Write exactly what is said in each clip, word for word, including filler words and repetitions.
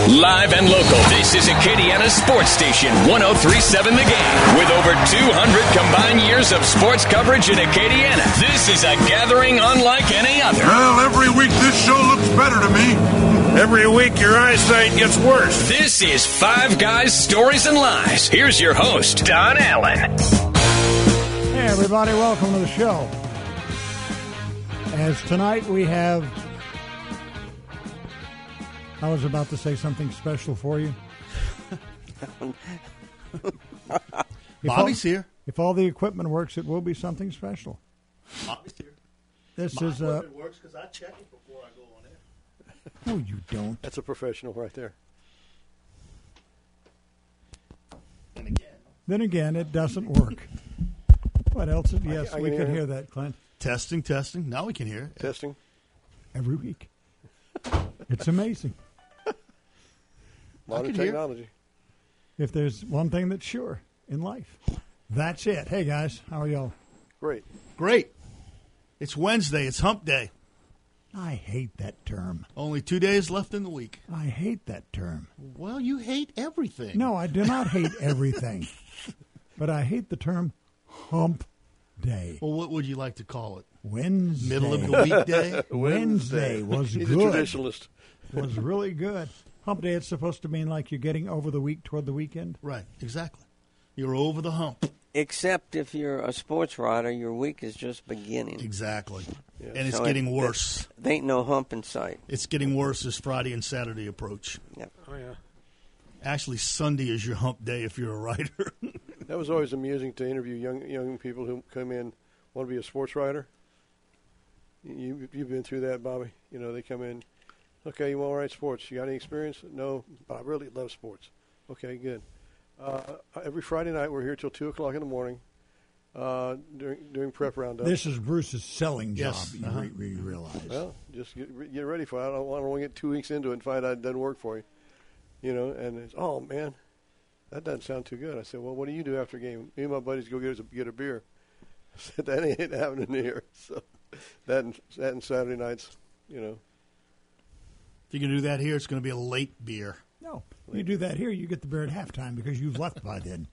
Live and local, this is Acadiana Sports Station one oh three point seven The Game. With over two hundred combined years of sports coverage in Acadiana, this is a gathering unlike any other. Well, every week this show looks better to me. Every week your eyesight gets worse. This is Five Guys, Stories, and Lies. Here's your host, Don Allen. Hey, everybody, welcome to the show. As tonight we have... I was about to say something special for you. Bobby's all, here. If all the equipment works, it will be something special. Bobby's here. This My is uh, equipment works because I check it before I go on air. No, you don't. That's a professional right there. And again. Then again, it doesn't work. What else? Yes, I, I we can can hear hear that, Clint. Testing, testing. Now we can hear it. Testing. Every week. It's amazing. Modern hear. technology. If there's one thing that's sure in life, that's it. Hey, guys, how are y'all? Great. Great. It's Wednesday. It's hump day. I hate that term. Only two days left in the week. I hate that term. Well, you hate everything. No, I do not hate everything. But I hate the term hump day. Well, what would you like to call it? Wednesday. Middle of the weekday? Wednesday was He's good. a traditionalist. Was really good. Hump day, it's supposed to mean like you're getting over the week toward the weekend. Right, exactly. You're over the hump. Except if you're a sports writer, your week is just beginning. Exactly. Yeah. And it's So getting it- worse. There ain't no hump in sight. It's getting worse as Friday and Saturday approach. Yep. Oh, yeah. Actually, Sunday is your hump day if you're a writer. That was always amusing to interview young young people who come in, want to be a sports writer. You, you've been through that, Bobby. You know, they come in, okay, you want to write sports. You got any experience? No, but I really love sports. Okay, good. Uh, every Friday night we're here till two o'clock in the morning uh, doing, doing prep roundup. This is Bruce's selling job, Yes, you uh-huh. re- re- realize. Well, just get, get ready for it. I don't, I don't want to get two weeks into it and find out it doesn't work for you. You know, and it's, oh, man, that doesn't sound too good. I said, well, what do you do after a game? Me and my buddies go get, us a, get a beer. I said, that ain't happening here. So that and, that and Saturday nights, you know. If you can do that here, it's going to be a late beer. No, you do that here, you get the beer at halftime because you've left by then.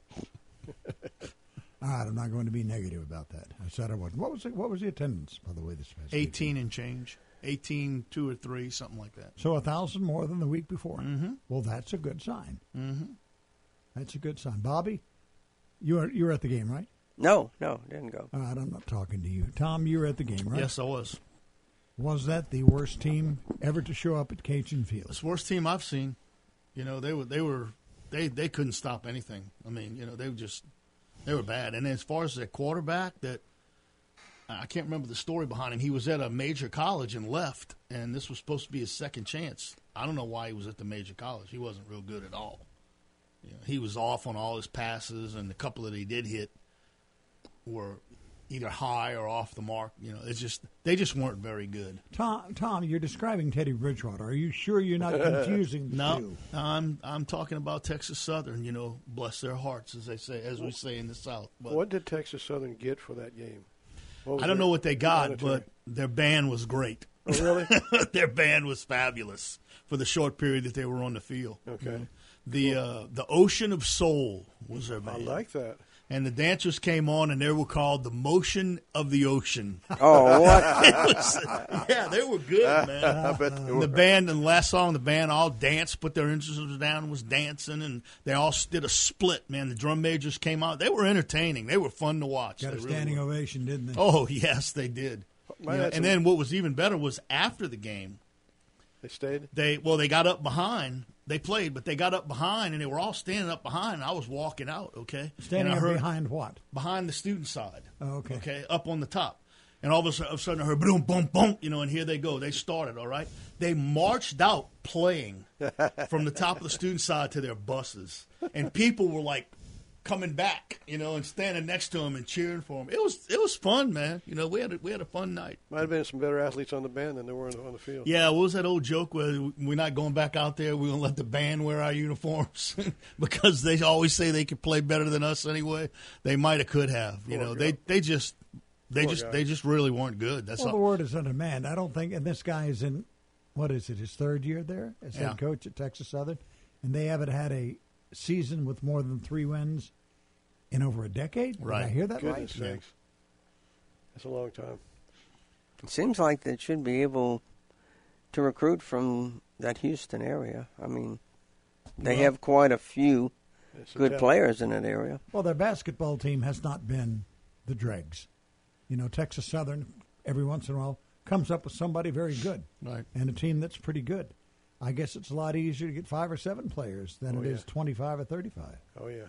All right, I'm not going to be negative about that. I said I wasn't. What was it, what was the attendance, by the way, this past eighteen weekend? and change. eighteen, two or three, something like that. So a thousand more than the week before. Mm-hmm. Well, that's a good sign. Mm-hmm. That's a good sign. Bobby, you were you were at the game, right? No, no, didn't go. All right, I'm not talking to you. Tom, you were at the game, right? Yes, I was. Was that the worst team ever to show up at Cajun Field? It's the worst team I've seen. You know, they were they were they, they couldn't stop anything. I mean, you know, they were just they were bad. And as far as their quarterback, that I can't remember the story behind him. He was at a major college and left, and this was supposed to be his second chance. I don't know why he was at the major college. He wasn't real good at all. You know, he was off on all his passes, and the couple that he did hit were either high or off the mark. You know, it's just they just weren't very good. Tom, Tom, you're describing Teddy Bridgewater. Are you sure you're not confusing the No, two? I'm I'm talking about Texas Southern. You know, bless their hearts, as they say, as we say in the South. But What did Texas Southern get for that game? What was I don't their know what they got, monetary? but their band was great. Oh, really? Their band was fabulous for the short period that they were on the field. Okay. The uh, the Ocean of Soul was their I band. like that. And the dancers came on, and they were called the Motion of the Ocean. Oh, what? It was- yeah, they were good, man. I bet they And were. the band, and the last song, the band all danced, put their instruments down, and was dancing, and they all did a split, man. The drum majors came out. They were entertaining. They were fun to watch. Got They a really standing were. ovation, didn't they? Oh, yes, they did. Might You know, have and some- then what was even better was after the game, They stayed? they well, they got up behind. They played, but they got up behind, and they were all standing up behind, and I was walking out, okay? Standing and I up heard, behind what? behind the student side. Oh, okay. Okay, up on the top. And all of a sudden, of a sudden I heard boom, boom, boom, you know, and here they go. They started, all right? They marched out playing from the top of the student side to their buses. And people were like coming back, you know, and standing next to them and cheering for them. It was it was fun, man. You know, we had a, we had a fun night. Might have been some better athletes on the band than there were on the, on the field. Yeah, what was that old joke where we're not going back out there? We're going to let the band wear our uniforms because they always say they could play better than us anyway. They might have, could have. You Poor know, guy. they they just they Poor just guy. they just really weren't good. That's Well, the all. word is on demand. I don't think, and this guy is in what is it, his third year there as Yeah. head coach at Texas Southern, and they haven't had a season with more than three wins in over a decade. Right. Did I hear that Goodness right? sakes. That's a long time. It seems like they should be able to recruit from that Houston area. I mean, they Well, have quite a few It's a good tough- players in that area. Well, their basketball team has not been the dregs. You know, Texas Southern, every once in a while, comes up with somebody very good Right. and a team that's pretty good. I guess it's a lot easier to get five or seven players than Oh, it yeah. is twenty-five or thirty-five. Oh, yeah.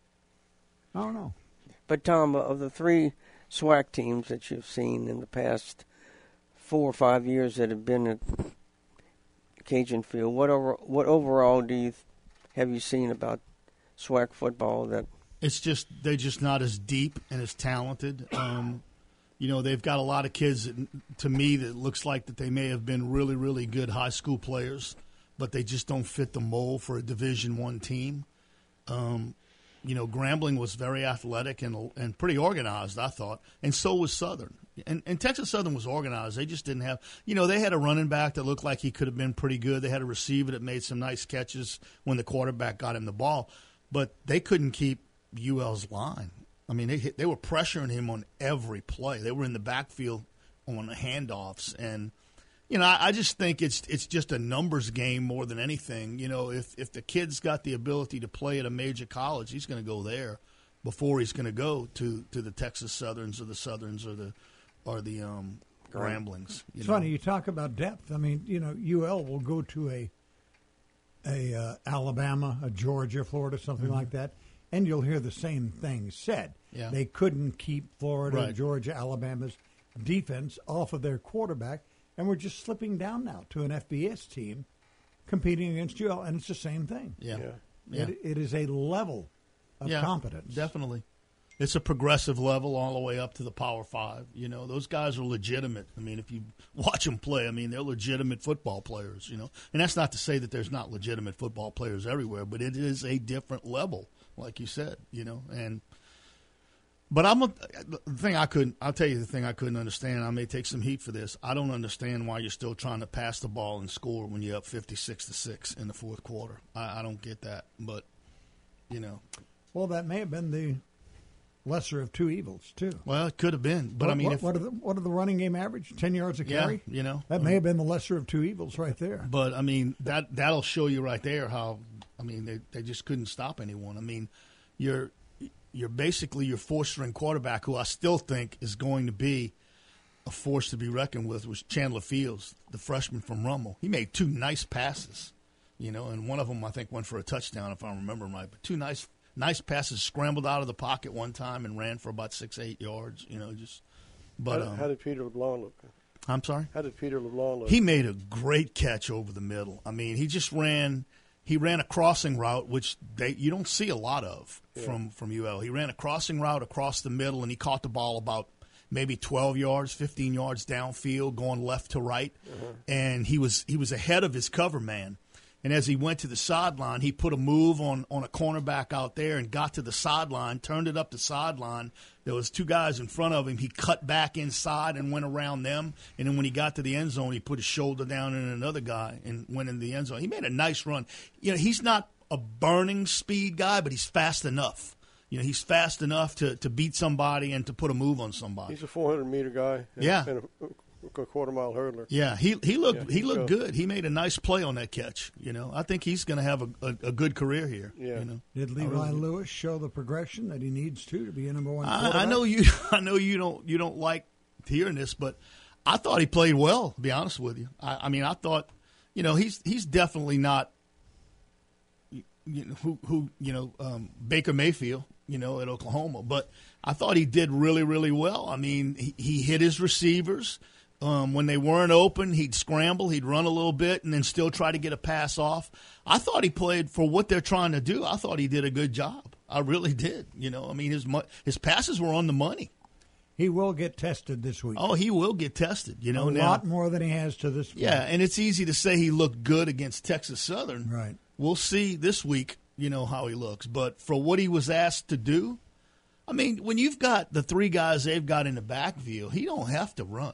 I don't know. But, Tom, of the three SWAC teams that you've seen in the past four or five years that have been at Cajun Field, what over, what overall do you have you seen about SWAC football that It's just they're just not as deep and as talented. Um, you know, they've got a lot of kids that, to me, that looks like that they may have been really, really good high school players, but they just don't fit the mold for a Division One team. Um, you know, Grambling was very athletic and and pretty organized, I thought, and so was Southern. And, and Texas Southern was organized. They just didn't have, you know, they had a running back that looked like he could have been pretty good. They had a receiver that made some nice catches when the quarterback got him the ball, but they couldn't keep U L's line. I mean, they hit, they were pressuring him on every play. They were in the backfield on the handoffs, and you know, I, I just think it's it's just a numbers game more than anything. You know, if if the kid's got the ability to play at a major college, he's going to go there before he's going to go to, to the Texas Southerns or the Southerns or the or the um, Gramblings. You It's know? funny you talk about depth. I mean, you know, U L will go to a a uh, Alabama, a Georgia, Florida, something Mm-hmm. like that, and you'll hear the same thing said. Yeah. They couldn't keep Florida, Right. Georgia, Alabama's defense off of their quarterback, and we're just slipping down now to an F B S team competing against U L, and it's the same thing. Yeah, Yeah. yeah. It, it is a level of Yeah, competence. Definitely. It's a progressive level all the way up to the Power Five. You know, those guys are legitimate. I mean, if you watch them play, I mean, they're legitimate football players, you know. And that's not to say that there's not legitimate football players everywhere, but it is a different level, like you said, you know. And but I'm a, the thing I couldn't, I'll tell you the thing I couldn't understand. I may take some heat for this. I don't understand why you're still trying to pass the ball and score when you're up fifty-six to six in the fourth quarter. I, I don't get that, but, you know. Well, that may have been the lesser of two evils, too. Well, it could have been, but what, I mean, what, if, what are the what are the running game average? Ten yards a yeah, carry. you know, That may have been the lesser of two evils, right there. but I mean that that'll show you right there how I mean they they just couldn't stop anyone. I mean, you're you're basically your four string quarterback, who I still think is going to be a force to be reckoned with, was Chandler Fields, the freshman from Rummel. He made two nice passes, you know, and one of them I think went for a touchdown if I remember right. But two nice. Nice passes, scrambled out of the pocket one time and ran for about six, eight yards. You know, just. But how, um, how did Peter LeBlanc look? I'm sorry. How did Peter LeBlanc look? He made a great catch over the middle. I mean, he just ran. He ran a crossing route, which they you don't see a lot of Yeah. from from U L. He ran a crossing route across the middle, and he caught the ball about maybe twelve yards, fifteen yards downfield, going left to right, Uh-huh. and he was he was ahead of his cover man. And as he went to the sideline, he put a move on, on a cornerback out there and got to the sideline, turned it up the sideline. There was two guys in front of him. He cut back inside and went around them. And then when he got to the end zone, he put his shoulder down in another guy and went in the end zone. He made a nice run. You know, he's not a burning speed guy, but he's fast enough. You know, he's fast enough to, to beat somebody and to put a move on somebody. He's a four hundred meter guy. And, Yeah. and a, a quarter mile hurler. Yeah, he he looked Yeah, he looked go. good. He made a nice play on that catch. You know, I think he's going to have a, a, a good career here. Yeah. You know, Did I Levi really do. Lewis show the progression that he needs to to be a number one I, quarterback? I know you. I know you don't. You don't like hearing this, but I thought he played well. To be honest with you, I, I mean, I thought, you know, he's he's definitely not, you know, who who you know um, Baker Mayfield, you know, at Oklahoma, but I thought he did really really well. I mean, he, he hit his receivers. Um, when they weren't open, he'd scramble, he'd run a little bit, and then still try to get a pass off. I thought he played for what they're trying to do. I thought he did a good job. I really did. You know, I mean, his mu- his passes were on the money. He will get tested this week. Oh, he will get tested. You know, a now, lot more than he has to this point. yeah, and it's easy to say he looked good against Texas Southern. Right. We'll see this week, you know, how he looks. But for what he was asked to do, I mean, when you've got the three guys they've got in the backfield, he don't have to run.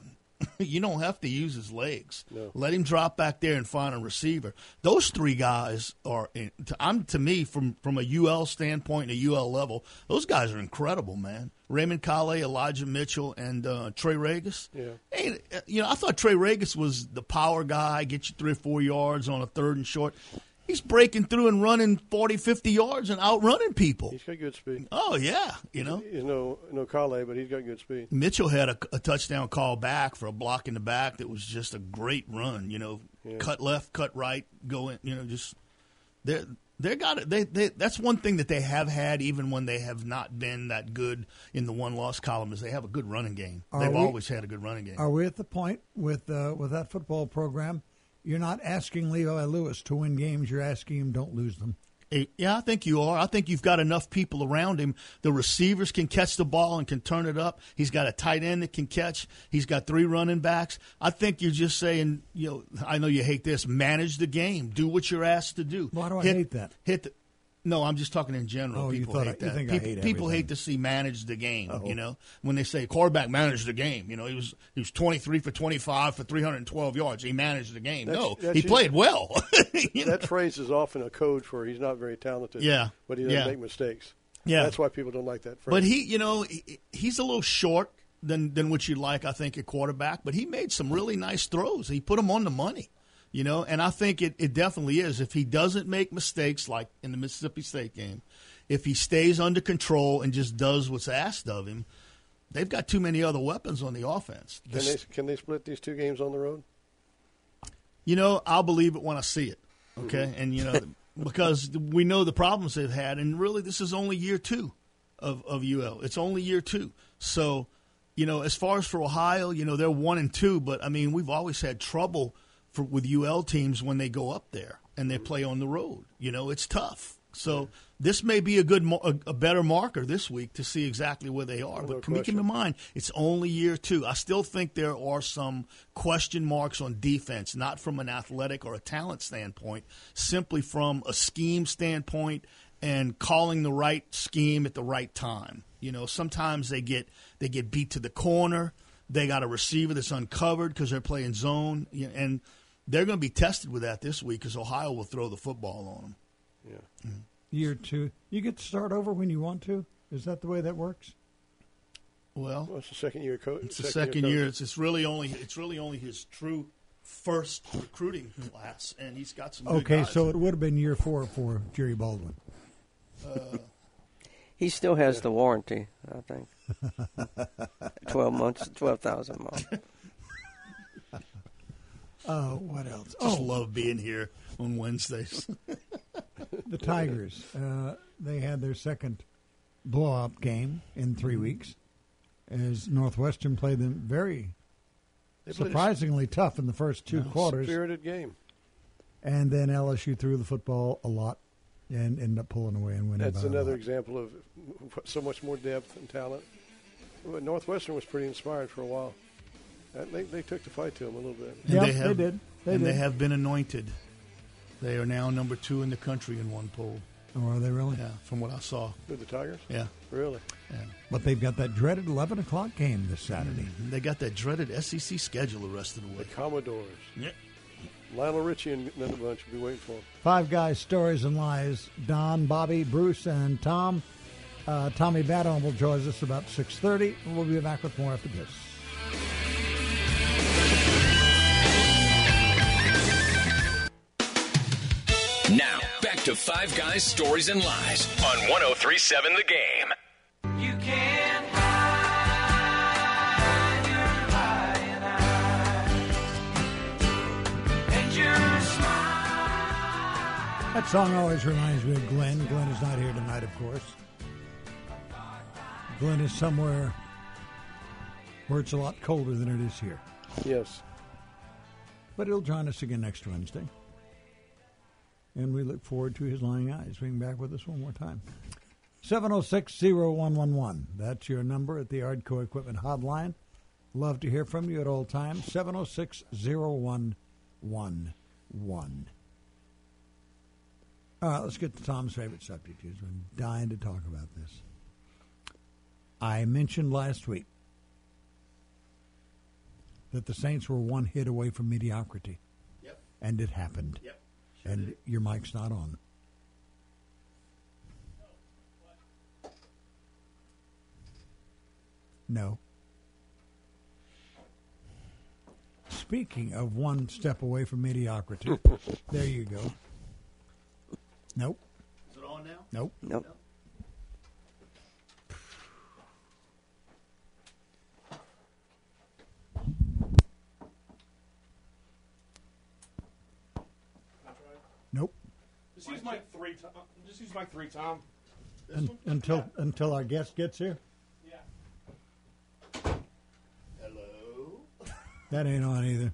You don't have to use his legs. No. Let him drop back there and find a receiver. Those three guys are, to, I'm to me, from, from a U L standpoint, a U L level, those guys are incredible, man. Raymond Calais, Elijah Mitchell, and uh, Trey Regis. Yeah. Hey, you know, I thought Trey Regis was the power guy, get you three or four yards on a third and short. He's breaking through and running forty, fifty yards and outrunning people. He's got good speed. Oh, yeah, you know. He's no no Calais, but he's got good speed. Mitchell had a, a touchdown call back for a block in the back that was just a great run, you know. Yeah. Cut left, cut right, go in, you know, just they're they got it. They, they that's one thing that they have had even when they have not been that good in the one loss column is they have a good running game. Are They've we- always had a good running game. Are we at the point with uh, with that football program? You're not asking Levi Lewis to win games. You're asking him don't lose them. Eh, Yeah, I think you are. I think you've got enough people around him. The receivers can catch the ball and can turn it up. He's got a tight end that can catch. He's got three running backs. I think you're just saying, you know, I know you hate this. Manage the game. Do what you're asked to do. Why do I hit, hate that? Hit the, no, I'm just talking in general. Oh, you people thought hate I- you that. think I people hate people everything. hate to see manage the game. Oh. You know, when they say quarterback managed the game. You know, he was he was twenty-three for twenty-five for three hundred twelve yards. He managed the game. That's- no, that's he usually- played well. You know? That phrase is often a code for he's not very talented. Yeah. But he doesn't Yeah. make mistakes. Yeah. That's why people don't like that phrase. But he, you know, he, he's a little short than than what you'd like, I think, at quarterback. But he made some really nice throws. He put them on the money, you know. And I think it, it definitely is. If he doesn't make mistakes like in the Mississippi State game, if he stays under control and just does what's asked of him, they've got too many other weapons on the offense. can they can they split these two games on the road? You know, I'll believe it when I see it. Okay, Mm-hmm. and you know, because we know the problems they've had, and really, this is only year two of of U L. It's only year two, so you know, as far as for Ohio, you know, they're one and two, but I mean, we've always had trouble for with U L teams when they go up there and they play on the road. You know, it's tough. So this may be a good, mo- a, a better marker this week to see exactly where they are. No But keep question. in mind, it's only year two. I still think there are some question marks on defense, not from an athletic or a talent standpoint, simply from a scheme standpoint and calling the right scheme at the right time. You know, sometimes they get they get beat to the corner. They got a receiver that's uncovered because they're playing zone, you know, and they're going to be tested with that this week because Ohio will throw the football on them. Yeah. Year two, you get to start over when you want to. Is that the way that works? Well, Well, it's the second year coach. it's the second year. It's, it's really only it's really only his true first recruiting class, and he's got some. Good Okay, guys. so it would have been year four for Jerry Baldwin. He still has the warranty, I think. twelve months, twelve thousand miles. Uh, what else? just Oh, love being here on Wednesdays. the Tigers. Uh, they had their second blow-up game in three weeks as Northwestern played them very They played a surprisingly tough in the first two quarters. spirited game. And then L S U threw the football a lot and ended up pulling away and winning. That's by a another lot. example of so much more depth and talent. Well, Northwestern was pretty inspired for a while. Uh, They, they took the fight to them a little bit. And Yep, they, have, they did. They and did. they have been anointed. They are now number two in the country in one poll. Oh, are they really? Yeah, from what I saw. With the Tigers? Yeah, Really? yeah. But they've got that dreaded eleven o'clock game this Saturday. They got that dreaded S E C schedule the rest of the The week. Commodores. Yeah. Lionel Richie and then a bunch will be waiting for them. Five Guys, Stories and Lies. Don, Bobby, Bruce, and Tom. Uh, Tommy Badon will join us about six thirty. We'll be back with more after this. Now, back to Five Guys, Stories, and Lies on ten thirty-seven The Game. You can't hide your lying eyes and your smile. That song always reminds me of Glenn. Glenn is not here tonight, of course. Glenn is somewhere where it's a lot colder than it is here. Yes. But he'll join us again next Wednesday. And we look forward to his lying eyes being back with us one more time. seven oh six, oh one one one. That's your number at the Ardco Equipment Hotline. Love to hear from you at all times. seven oh six, oh one one one. All right, let's get to Tom's favorite subject. He's been dying to talk about this. I mentioned last week that the Saints were one hit away from mediocrity. Yep. And it happened. Yep. Sure and did. your mic's not on. No. Speaking of one step away from mediocrity, there you go. Nope. Is it on now? Nope. Nope. Nope. Just use mic three. Tom. Just use mic three, Tom. Un- until until our guest gets here. Yeah. Hello. That ain't on either.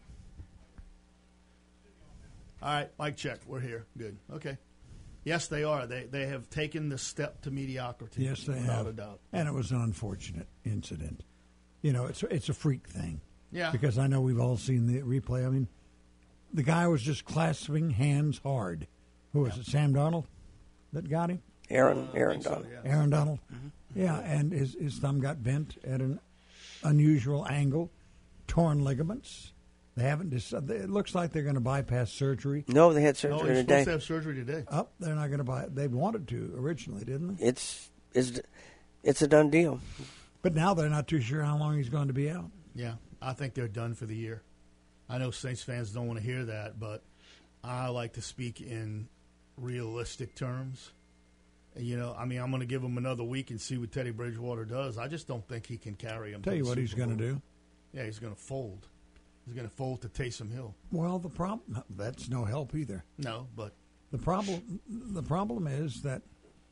All right, mic check. We're here. Good. Okay. Yes, they are. They they have taken the step to mediocrity. Yes, they without have. a doubt. And it was an unfortunate incident. You know, it's it's a freak thing. Yeah. Because I know we've all seen the replay. I mean, the guy was just clasping hands hard. Who was it? Sam Darnold that got him? Aaron, Aaron so, Donald. yeah. Aaron Donald. Yeah, and his, his thumb got bent at an unusual angle, torn ligaments. They haven't decided. It looks like they're going to bypass surgery. No, they had No, surgery he's today. supposed to have surgery today. Oh, they're not going to buy it. They wanted to originally, didn't they? It's it's it's a done deal. But now they're not too sure how long he's going to be out. Yeah, I think they're done for the year. I know Saints fans don't want to hear that, but I like to speak in realistic terms. And, you know, I mean, I'm going to give him another week and see what Teddy Bridgewater does. I just don't think he can carry him. Tell to you the what Super he's going to Bowl. do. Yeah, he's going to fold. He's going to fold to Taysom Hill. Well, the problem that's no help either. No, but The problem the problem is that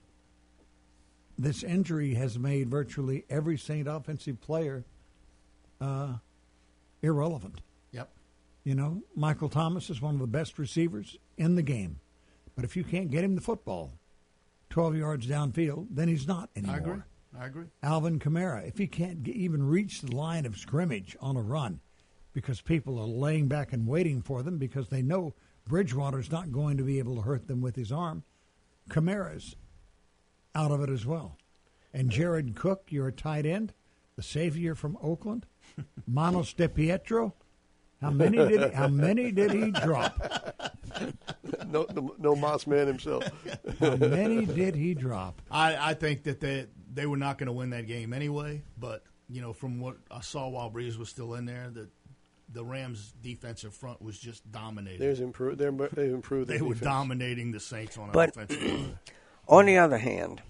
this injury has made virtually every Saint offensive player uh, irrelevant. yep. You know, Michael Thomas is one of the best receivers in the game, but if you can't get him the football twelve yards downfield, then he's not anymore. I agree. I agree. Alvin Kamara, if he can't get, even reach the line of scrimmage on a run because people are laying back and waiting for them because they know Bridgewater's not going to be able to hurt them with his arm, Kamara's out of it as well. And Jared Cook, your tight end, the savior from Oakland, Manos De Pietro, how many did he, how many did he drop? No, no, no Moss man himself. How many did he drop? I, I think that they they were not going to win that game anyway. But you know, from what I saw while Breeze was still in there, that the Rams' defensive front was just dominating. There's improved. They're, they've improved. they their were defense. dominating the Saints on But- offensive line. On the other hand,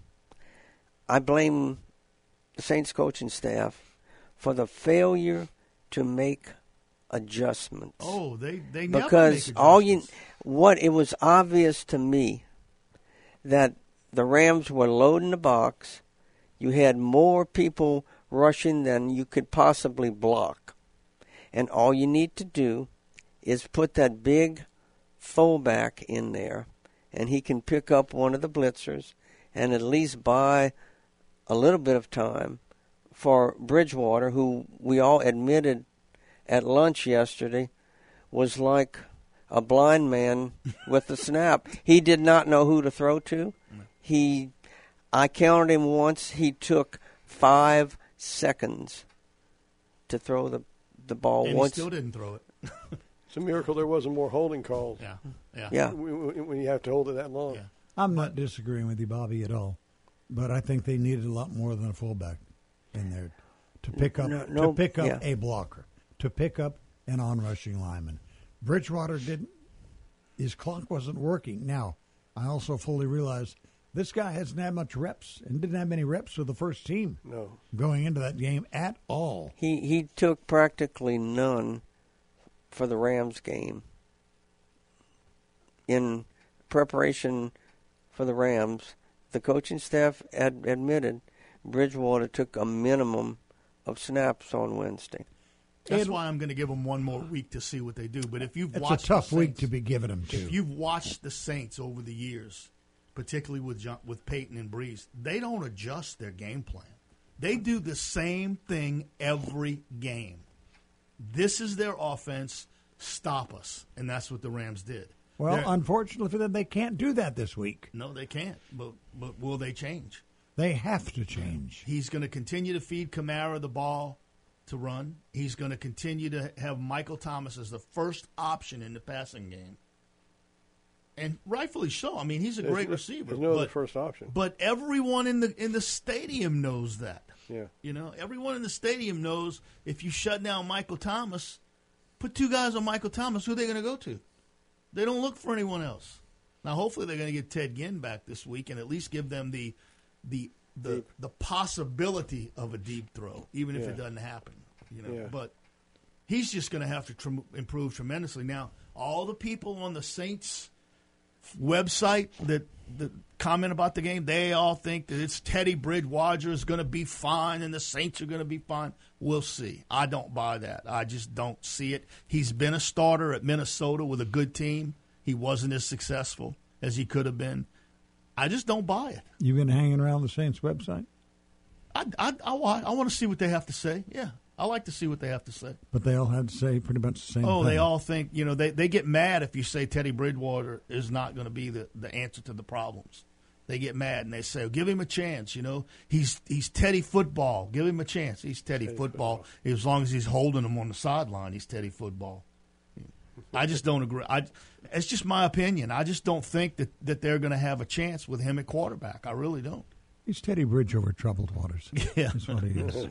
I blame the Saints coaching staff for the failure to make adjustments. Oh, they they never because make all you adjustments. what it was obvious to me that the Rams were loading the box. You had more people rushing than you could possibly block. And all you need to do is put that big fullback in there, and he can pick up one of the blitzers and at least buy a little bit of time for Bridgewater, who we all admitted at lunch yesterday was like a blind man with the snap. He did not know who to throw to. He, I counted him once. He took five seconds to throw the the ball and once. he still didn't throw it. It's a miracle there wasn't more holding calls. Yeah, yeah, Yeah. When when you have to hold it that long. Yeah. I'm not disagreeing with you, Bobby, at all. But I think they needed a lot more than a fullback in there to pick up No, no, to pick up yeah. a blocker, to pick up an on-rushing lineman. Bridgewater didn't. His clock wasn't working. Now, I also fully realize this guy hasn't had much reps and didn't have many reps with the first team No. going into that game at all. He he took practically none for the Rams game. In preparation for the Rams, the coaching staff ad- admitted Bridgewater took a minimum of snaps on Wednesday. That's It- why I'm going to give them one more week to see what they do. But if you've It's a watched tough the week Saints, to be giving him to. if you've watched the Saints over the years, particularly with John, with Peyton and Breeze, they don't adjust their game plan. They do the same thing every game. This is their offense. Stop us, and that's what the Rams did. Well, They're- unfortunately for them, they can't do that this week. no, they can't. But but will they change? They have to change. He's going to continue to feed Kamara the ball to run. He's going to continue to have Michael Thomas as the first option in the passing game. And rightfully so. I mean, he's a There's great no- receiver. There's no other but, first option. but everyone in the in the stadium knows that. Yeah. You know, everyone in the stadium knows if you shut down Michael Thomas, put two guys on Michael Thomas, who are they going to go to? They don't look for anyone else. Now, hopefully they're going to get Ted Ginn back this week and at least give them the the the, Deep. the possibility of a deep throw, even if Yeah. it doesn't happen. You know, Yeah. But he's just going to have to tr- improve tremendously. Now, all the people on the Saints website that, that comment about the game, they all think that it's Teddy Bridgewater is going to be fine and the Saints are going to be fine. We'll see. I don't buy that. I just don't see it. He's been a starter at Minnesota with a good team. He wasn't as successful as he could have been. I just don't buy it. You've been hanging around the Saints website? I, I, I, I want to see what they have to say. Yeah, I like to see what they have to say. But they all had to say pretty much the same Oh, thing. they all think, you know, they, they get mad if you say Teddy Bridgewater is not going to be the, the answer to the problems. They get mad and they say, give him a chance, you know. He's he's Teddy football. Give him a chance. He's Teddy, Teddy football. football. As long as he's holding him on the sideline, he's Teddy football. I just don't agree. I, it's just my opinion. I just don't think that, that they're going to have a chance with him at quarterback. I really don't. He's Teddy Bridge over troubled waters. Yeah. That's what he is.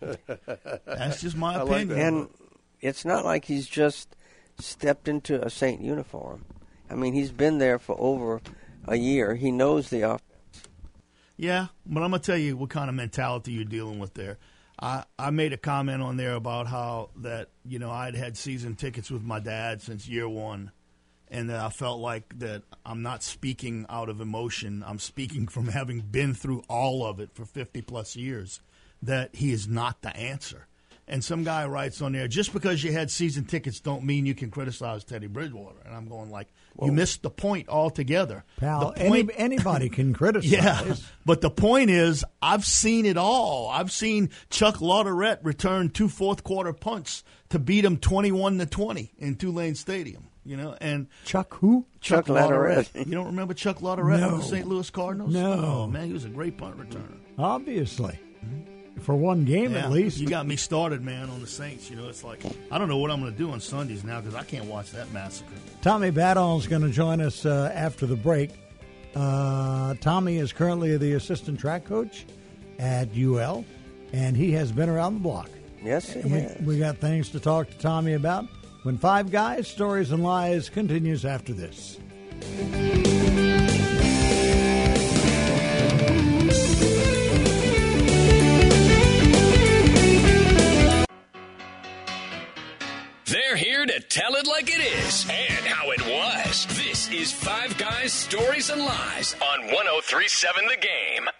That's just my I like opinion. that. And it's not like he's just stepped into a Saint uniform. I mean, he's been there for over a year. He knows the offense. Yeah, but I'm going to tell you what kind of mentality you're dealing with there. I, I made a comment on there about how that, you know, I'd had season tickets with my dad since year one, and that I felt like that I'm not speaking out of emotion. I'm speaking from having been through all of it for fifty-plus years, that he is not the answer. And some guy writes on there, just because you had season tickets don't mean you can criticize Teddy Bridgewater. And I'm going like, you missed the point altogether. Pal, The point- any, anybody can criticize. yeah, but the point is, I've seen it all. I've seen Chuck Lauderette return two fourth quarter punts to beat him twenty-one to twenty in Tulane Stadium. You know, and Chuck who? Chuck Lauderette. You don't remember Chuck Lauderette No. of the Saint Louis Cardinals? No. Oh man, he was a great punt returner. Obviously. For one game Yeah, at least. you got me started, man, on the Saints. You know, it's like I don't know what I'm going to do on Sundays now because I can't watch that massacre. Tommy Badall is going to join us uh, after the break. Uh, Tommy is currently the assistant track coach at U L, and he has been around the block. Yes, he We, has. we got things to talk to Tommy about. When Five Guys, Stories and Lies continues after this. They're here to tell it like it is and how it was. This is Five Guys, Stories and Lies on one oh three point seven The Game.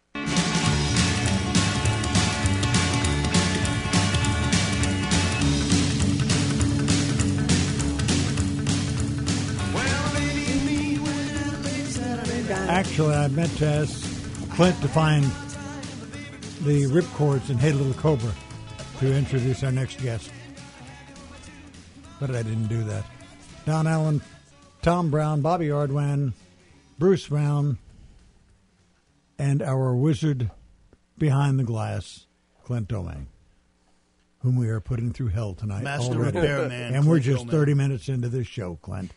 Actually, I meant to ask Clint to find the ripcords in Hey Little Cobra to introduce our next guest. But I didn't do that. Don Allen, Tom Brown, Bobby Ardwan, Bruce Brown, and our wizard behind the glass, Clint Domingue, whom we are putting through hell tonight Master already. repairman, And we're Clint just Domingue. thirty minutes into this show, Clint.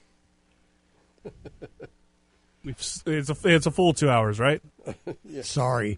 We've, it's a it's a full two hours, right? Sorry.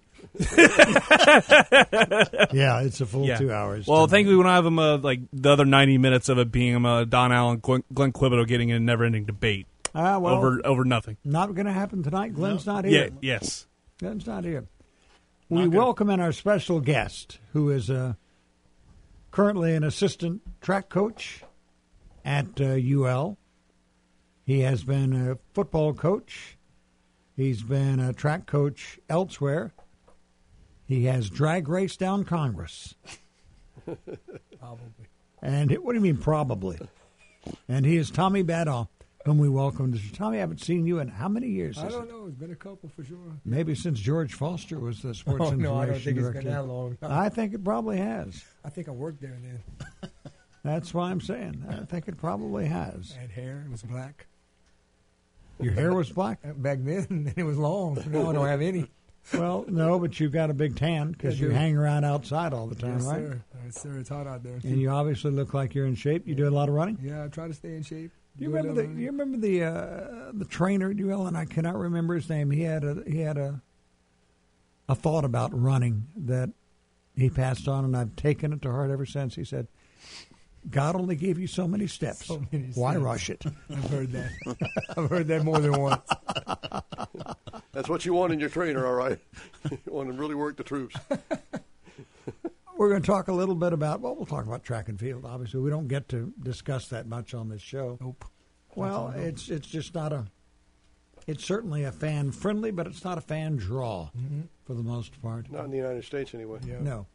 Yeah, it's a full Yeah. two hours. Well, tonight. thankfully, we don't have him uh, like the other ninety minutes of it being him, uh, Don Allen, Glenn, Glenn Quibido getting in a never-ending debate Ah, well, over over nothing. not going to happen tonight. Glenn's not Yeah. here. Yes. Glenn's not here. We Not gonna- welcome in our special guest, who is uh, currently an assistant track coach at uh, U L. He has been a football coach. He's been a track coach elsewhere. He has drag raced down Congress. Probably. And it, what do you mean, probably? And he is Tommy Badall, whom we welcome. Tommy, I haven't seen you in how many years? I is don't it? know. It's been a couple for sure. Maybe since George Foster was the sports Oh, information no, I don't think it's director. been that long. I think it probably has. I think I worked there then. That's why I'm saying. I think it probably has. I had hair. It was black. Your hair was black? Back then, it was long. Now I don't have any. Well, no, but you've got a big tan because Yeah, you dude. hang around outside all the time, yes, right? sir. Yes, sir. It's hot out there. And you obviously look like you're in shape. You do a lot of running. Yeah, I try to stay in shape. Do you Do a remember the? little You remember the uh, the trainer, Joel, and I cannot remember his name. He had a he had a a thought about running that he passed on, and I've taken it to heart ever since. He said, "God only gave you so many steps. So many Why steps." rush it?" I've heard that. I've heard that more than once. That's what you want in your trainer, all right? You want to really work the troops. We're going to talk a little bit about, well, we'll talk about track and field. Obviously, we don't get to discuss that much on this show. Nope. Well, it's it's just not a, it's certainly a fan friendly, but it's not a fan draw Mm-hmm. for the most part. Not in the United States, anyway. Yeah. No.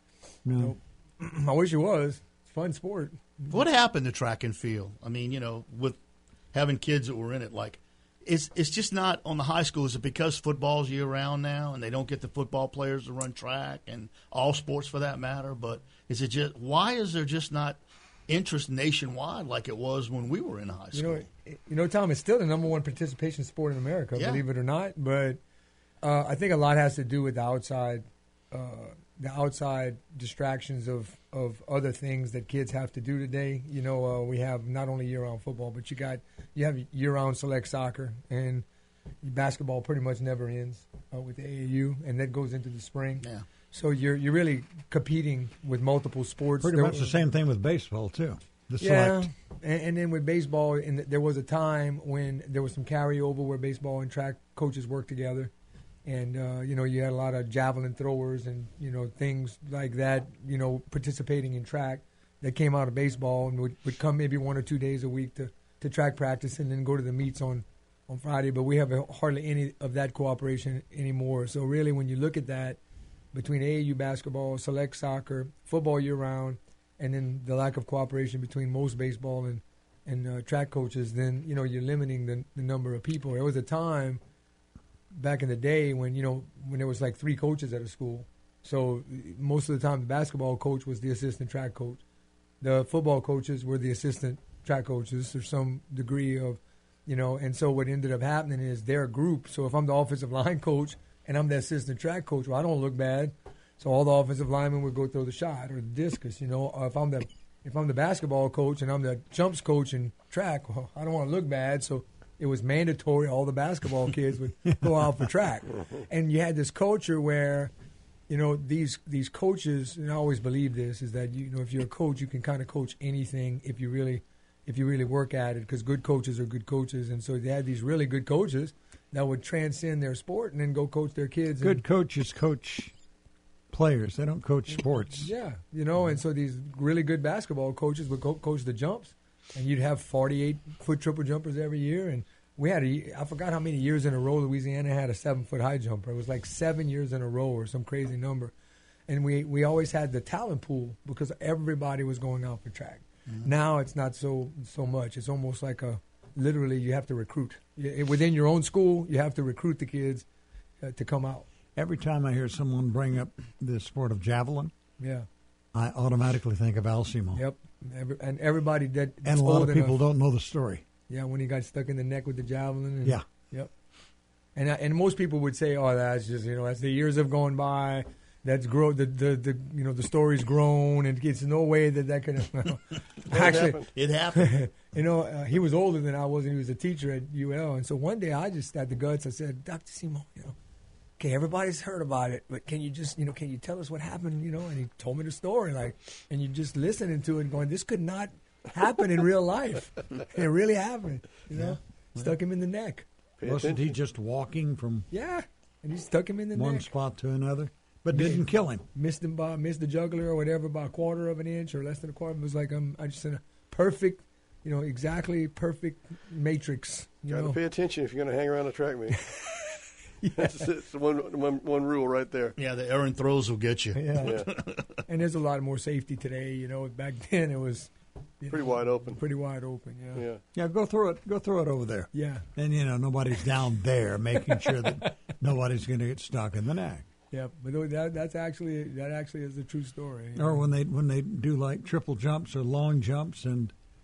No. Nope. I wish it was. It's a fun sport. What happened to track and field? I mean, you know, with having kids that were in it, like, it's it's just not on the high school. Is it because football's year round now, and they don't get the football players to run track and all sports for that matter? But is it just why is there just not interest nationwide like it was when we were in high You school? know, it- you know, Tom, it's still the number one participation sport in America, Yeah. believe it or not. But uh, I think a lot has to do with the outside, uh, the outside distractions of, of other things that kids have to do today. You know, uh, we have not only year-round football, but you got you have year-round select soccer, and basketball pretty much never ends uh, with the A A U, and that goes into the spring. Yeah. So you're you're really competing with multiple sports. Pretty There- much the same thing with baseball, too. The yeah, select. and, and then with baseball, and th- there was a time when there was some carryover where baseball and track coaches worked together, and uh, you know you had a lot of javelin throwers and you know things like that. You know, participating in track that came out of baseball and would, would come maybe one or two days a week to, to track practice and then go to the meets on on Friday. But we have a, hardly any of that cooperation anymore. So really, when you look at that between A A U basketball, select soccer, football year round, and then the lack of cooperation between most baseball and and uh, track coaches, then you know you're limiting the, the number of people. There was a time back in the day when you know when there was like three coaches at a school, so most of the time the basketball coach was the assistant track coach, the football coaches were the assistant track coaches or some degree of, you know, and so what ended up happening is their group. So if I'm the offensive line coach and I'm the assistant track coach, well, I don't look bad. So all the offensive linemen would go throw the shot or the discus, you know. Or if I'm the if I'm the basketball coach and I'm the jumps coach in track, well, I don't want to look bad. So it was mandatory all the basketball kids would go out for track. And you had this culture where, you know, these these coaches, and I always believe this, is that, you know, if you're a coach, you can kind of coach anything if you really if you really work at it, because good coaches are good coaches. And so they had these really good coaches that would transcend their sport and then go coach their kids. Good and, coaches coach players. They don't coach sports. Yeah, you know, and so these really good basketball coaches would co- coach the jumps, and you'd have forty-eight foot triple jumpers every year. And we had a, I forgot how many years in a row Louisiana had a seven foot high jumper. It was like seven years in a row or some crazy number. And we, we always had the talent pool because everybody was going out for track. Mm-hmm. Now it's not so so much. It's almost like a literally you have to recruit. You, within your own school, you have to recruit the kids uh, to come out. Every time I hear someone bring up the sport of javelin, Yeah. I automatically think of Alcimo. Yep. Every, and everybody that And a lot of people enough, don't know the story. Yeah, when he got stuck in the neck with the javelin. And, Yeah. Yep. And I- and most people would say, "Oh, that's just you know, that's the years have gone by. That's grow the, the the you know the story's grown, and it's no way that that could have actually happened. It happened. you know uh, he was older than I was, and he was a teacher at U L. And so one day I just had the guts. I said, Doctor Simo, you know, okay, everybody's heard about it, but can you just you know can you tell us what happened? You know, and he told me the story, like, and you just listening to it, and going, this could not happen in real life. It really happened. You know, stuck him in the neck. Pay Wasn't he attention. just walking from Yeah, and he stuck him in the one neck. spot to another, but didn't kill him? Missed him by missed the jugular or whatever by a quarter of an inch or less than a quarter. It was like um, I just in a perfect, you know, exactly perfect matrix. You Got to know, pay attention if you're going to hang around the track meet. That's, that's one, one, one rule right there. Yeah, the errant throws will get you. yeah. Yeah, And there's a lot more safety today. You know, back then it was you pretty know, wide open. pretty wide open. Yeah, Yeah. Yeah, go through it. Go through it over there. yeah, And, you know, nobody's down there making sure that nobody's going to get stuck in the neck. yeah. But tho- that that's actually that actually is a true story. you Or know. when they when they do like triple jumps or long jumps, and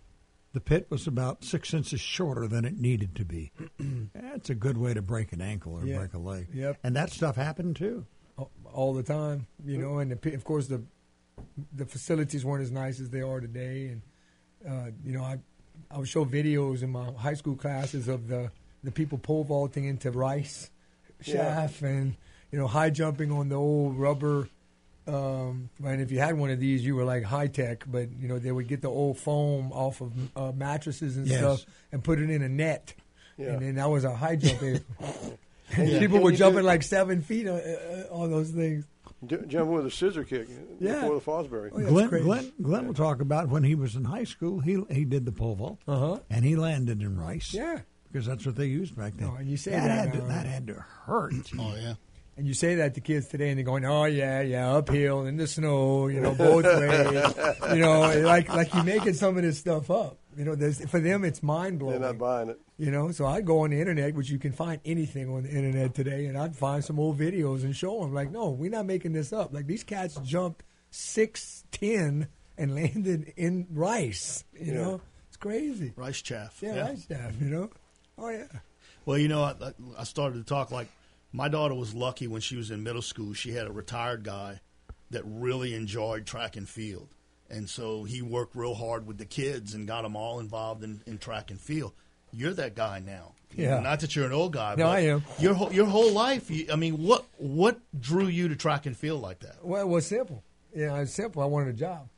the pit was about six inches shorter than it needed to be. That's a good way to break an ankle or Yeah. break a leg. Yep. And that stuff happened too. all- all the time, you know. And the, pi- of course, the the facilities weren't as nice as they are today. And uh, you know, I I would show videos in my high school classes of the the people pole vaulting into Rice shaft and you know high jumping on the old rubber. Um, and if you had one of these, you were like high tech. But you know, they would get the old foam off of uh, mattresses and Yes. stuff and put it in a net. Yeah. And then that was a high jump. And Yeah. people Can were you jumping do- like seven feet on, uh, on those things. J- jumping with a scissor kick Yeah. before the Fosbury. Oh, yeah, it's Glenn, crazy. Glenn, Glenn will talk about when he was in high school. He he did the pole vault, Uh huh. and he landed in Rice. Yeah. because that's what they used back then. Oh, and you say that, that had to, now. that had to hurt. Oh yeah. And you say that to kids today, and they're going, "Oh yeah, yeah, uphill in the snow, you know, both ways, you know, like like you're making some of this stuff up." You know, there's, for them, it's mind blowing. They're not buying it. You know, so I'd go on the internet, which you can find anything on the internet today, and I'd find some old videos and show them. Like, no, we're not making this up. Like these cats jumped six ten and landed in Rice. You Yeah. know, it's crazy. Rice chaff. Yeah, Rice staff. You know, oh yeah. Well, you know, I, I started to talk like my daughter was lucky when she was in middle school. She had a retired guy that really enjoyed track and field. And so he worked real hard with the kids and got them all involved in, in track and field. You're that guy now. Yeah. Not that you're an old guy. No, but I am. Your whole, your whole life, you, I mean, what what drew you to track and field like that? Well, it was simple. Yeah, it's simple. I wanted a job.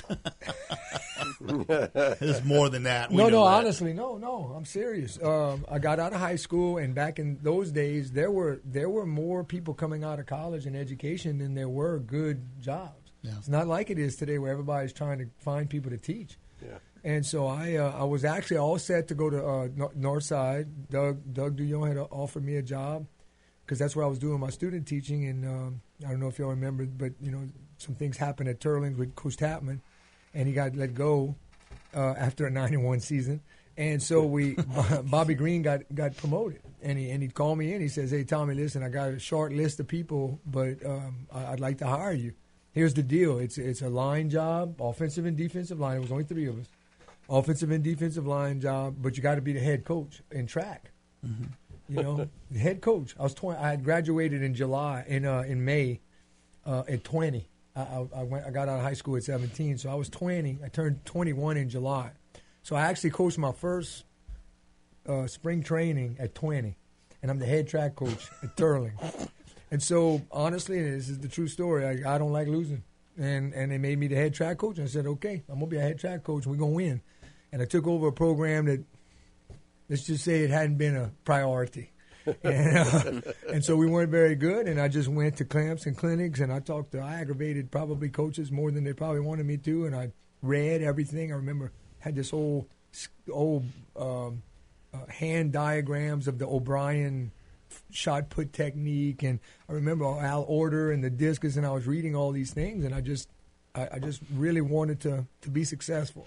There's more than that. We No, know no, that. honestly, no, no. I'm serious. Um, I got out of high school, and back in those days, there were there were more people coming out of college and education than there were good jobs. Yeah. It's not like it is today, where everybody's trying to find people to teach. Yeah. And so I uh, I was actually all set to go to uh, Nor- Northside. Doug Doug Duyon had offered me a job because that's where I was doing my student teaching. And um, I don't know if y'all remember, but you know some things happened at Turlings with Coach Tapman, and he got let go uh, after a ninety-one season. And so we Bobby Green got, got promoted, and he and he called me in. He says, "Hey Tommy, listen, I got a short list of people, but um, I, I'd like to hire you. Here's the deal: it's it's a line job, offensive and defensive line. It was only three of us, offensive and defensive line job, but you got to be the head coach in track. Mm-hmm. You know, the head coach. I was twenty. I had graduated in July in uh, in May uh, at twenty. I, I, I went. I got out of high school at seventeen, so I was twenty. I turned twenty-one in July. So I actually coached my first uh, spring training at twenty, and I'm the head track coach at Turling. And so, honestly, and this is the true story, I, I don't like losing. And and they made me the head track coach, and I said, okay, I'm going to be a head track coach, and we're going to win. And I took over a program that, let's just say it hadn't been a priority. and, uh, and so we weren't very good, and I just went to camps and clinics, and I talked to, I aggravated probably coaches more than they probably wanted me to, and I read everything. I remember had this old, old um, uh, hand diagrams of the O'Brien shot put technique, and I remember Al Order and the discus, and I was reading all these things, and I just, I, I just really wanted to to be successful,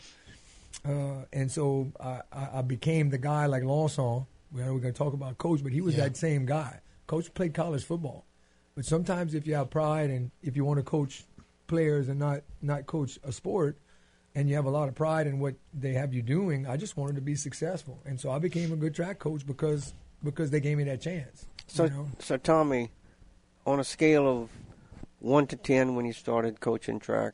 uh, and so I, I I became the guy like Lawson. We We're going to talk about Coach, but he was Yeah. that same guy. Coach played college football, but sometimes if you have pride and if you want to coach players and not not coach a sport, and you have a lot of pride in what they have you doing, I just wanted to be successful, and so I became a good track coach because. Because they gave me that chance. So, you know? so Tommy, on a scale of one to ten, when you started coaching track,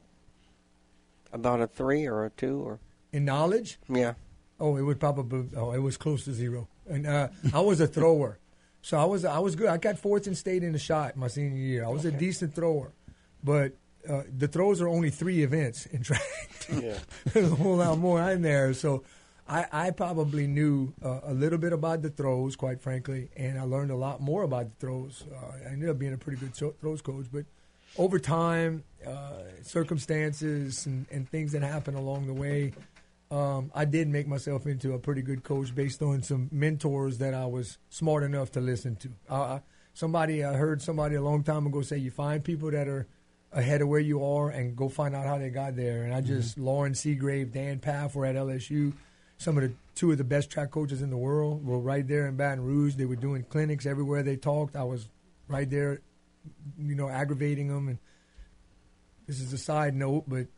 about a three or a two, or In knowledge, yeah, oh, it would probably oh, it was close to zero. And uh, I was a thrower, so I was I was good. I got fourth in state in the shot my senior year. I was a decent thrower, but uh, the throws are only three events in track. Yeah. There's a whole lot more in there, so. I, I probably knew uh, a little bit about the throws, quite frankly, and I learned a lot more about the throws. Uh, I ended up being a pretty good so- throws coach, but over time, uh, circumstances and, and things that happened along the way, um, I did make myself into a pretty good coach based on some mentors that I was smart enough to listen to. Uh, somebody I heard somebody a long time ago say, you find people that are ahead of where you are and go find out how they got there. And I just, mm-hmm. Lauren Seagrave, Dan Paff were at L S U. Some of the two of the best track coaches in the world were right there in Baton Rouge. They were doing clinics everywhere they talked. I was right there, you know, aggravating them. And this is a side note, but